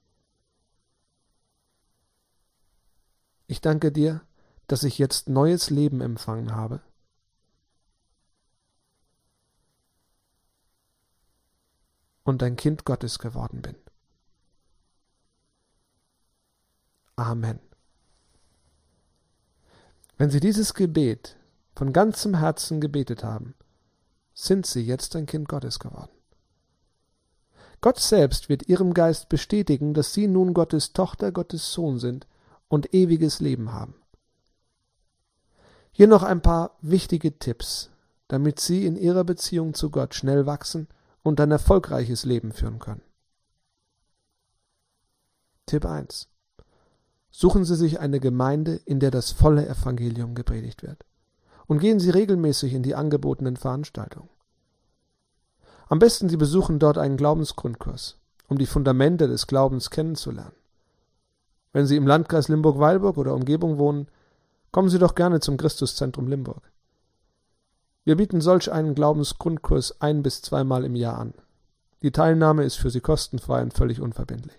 Ich danke dir, dass ich jetzt neues Leben empfangen habe. Und ein Kind Gottes geworden bin. Amen. Wenn Sie dieses Gebet von ganzem Herzen gebetet haben, sind Sie jetzt ein Kind Gottes geworden. Gott selbst wird Ihrem Geist bestätigen, dass Sie nun Gottes Tochter, Gottes Sohn sind und ewiges Leben haben. Hier noch ein paar wichtige Tipps, damit Sie in Ihrer Beziehung zu Gott schnell wachsen und ein erfolgreiches Leben führen können. Tipp 1. Suchen Sie sich eine Gemeinde, in der das volle Evangelium gepredigt wird. Und gehen Sie regelmäßig in die angebotenen Veranstaltungen. Am besten Sie besuchen dort einen Glaubensgrundkurs, um die Fundamente des Glaubens kennenzulernen. Wenn Sie im Landkreis Limburg-Weilburg oder Umgebung wohnen, kommen Sie doch gerne zum Christuszentrum Limburg. Wir bieten solch einen Glaubensgrundkurs 1- bis 2-mal im Jahr an. Die Teilnahme ist für Sie kostenfrei und völlig unverbindlich.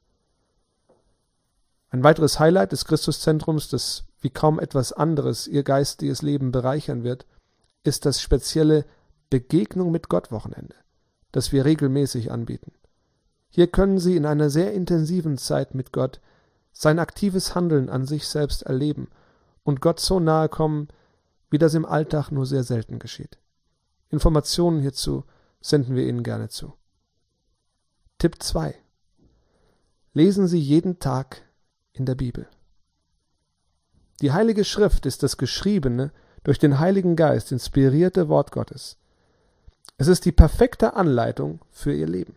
Ein weiteres Highlight des Christuszentrums, das wie kaum etwas anderes Ihr geistiges Leben bereichern wird, ist das spezielle Begegnung mit Gott Wochenende, das wir regelmäßig anbieten. Hier können Sie in einer sehr intensiven Zeit mit Gott sein aktives Handeln an sich selbst erleben und Gott so nahe kommen, wie das im Alltag nur sehr selten geschieht. Informationen hierzu senden wir Ihnen gerne zu. Tipp 2. Lesen Sie jeden Tag in der Bibel. Die Heilige Schrift ist das geschriebene, durch den Heiligen Geist inspirierte Wort Gottes. Es ist die perfekte Anleitung für Ihr Leben.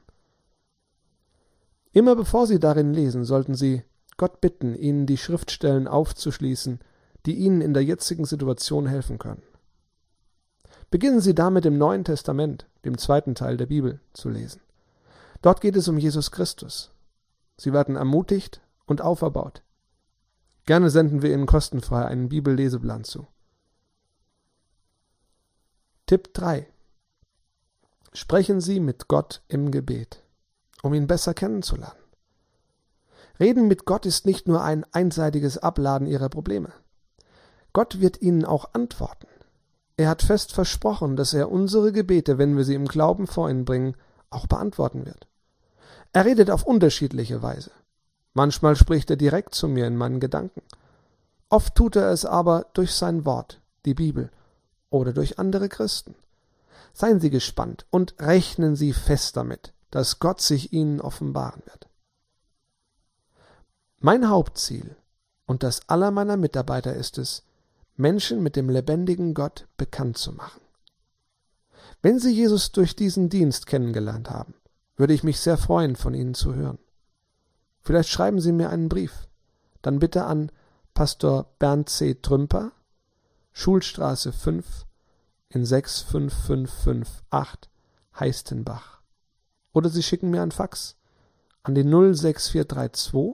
Immer bevor Sie darin lesen, sollten Sie Gott bitten, Ihnen die Schriftstellen aufzuschließen, die Ihnen in der jetzigen Situation helfen können. Beginnen Sie damit im Neuen Testament, dem 2. Teil der Bibel, zu lesen. Dort geht es um Jesus Christus. Sie werden ermutigt und auferbaut. Gerne senden wir Ihnen kostenfrei einen Bibelleseplan zu. Tipp 3. Sprechen Sie mit Gott im Gebet, um ihn besser kennenzulernen. Reden mit Gott ist nicht nur ein einseitiges Abladen Ihrer Probleme. Gott wird Ihnen auch antworten. Er hat fest versprochen, dass er unsere Gebete, wenn wir sie im Glauben vor ihn bringen, auch beantworten wird. Er redet auf unterschiedliche Weise. Manchmal spricht er direkt zu mir in meinen Gedanken. Oft tut er es aber durch sein Wort, die Bibel, oder durch andere Christen. Seien Sie gespannt und rechnen Sie fest damit, dass Gott sich Ihnen offenbaren wird. Mein Hauptziel und das aller meiner Mitarbeiter ist es, Menschen mit dem lebendigen Gott bekannt zu machen. Wenn Sie Jesus durch diesen Dienst kennengelernt haben, würde ich mich sehr freuen, von Ihnen zu hören. Vielleicht schreiben Sie mir einen Brief, dann bitte an Pastor Bernd C. Trümper, Schulstraße 5 in 65558 Heistenbach. Oder Sie schicken mir ein Fax an die 06432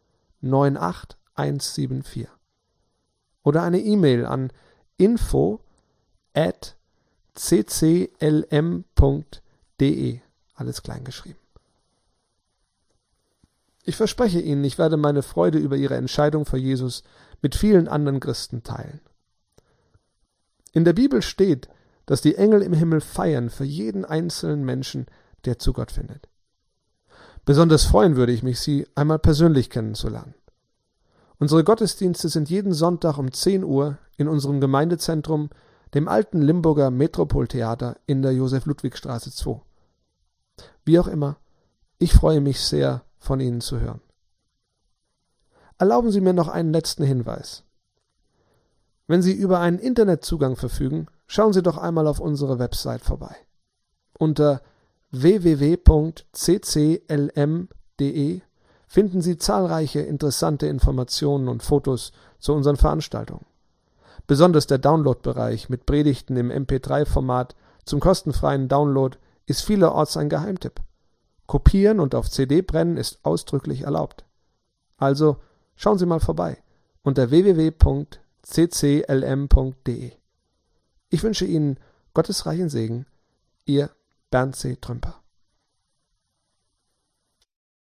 98174. Oder eine E-Mail an info@cclm.de, alles klein geschrieben. Ich verspreche Ihnen, ich werde meine Freude über Ihre Entscheidung für Jesus mit vielen anderen Christen teilen. In der Bibel steht, dass die Engel im Himmel feiern für jeden einzelnen Menschen, der zu Gott findet. Besonders freuen würde ich mich, Sie einmal persönlich kennenzulernen. Unsere Gottesdienste sind jeden Sonntag um 10 Uhr in unserem Gemeindezentrum, dem alten Limburger Metropoltheater in der Josef-Ludwig-Straße 2. Wie auch immer, ich freue mich sehr, von Ihnen zu hören. Erlauben Sie mir noch einen letzten Hinweis. Wenn Sie über einen Internetzugang verfügen, schauen Sie doch einmal auf unsere Website vorbei. Unter www.cclm.de finden Sie zahlreiche interessante Informationen und Fotos zu unseren Veranstaltungen. Besonders der Download-Bereich mit Predigten im MP3-Format zum kostenfreien Download ist vielerorts ein Geheimtipp. Kopieren und auf CD brennen ist ausdrücklich erlaubt. Also schauen Sie mal vorbei unter www.cclm.de. Ich wünsche Ihnen Gottes reichen Segen, Ihr Bernd C. Trümper.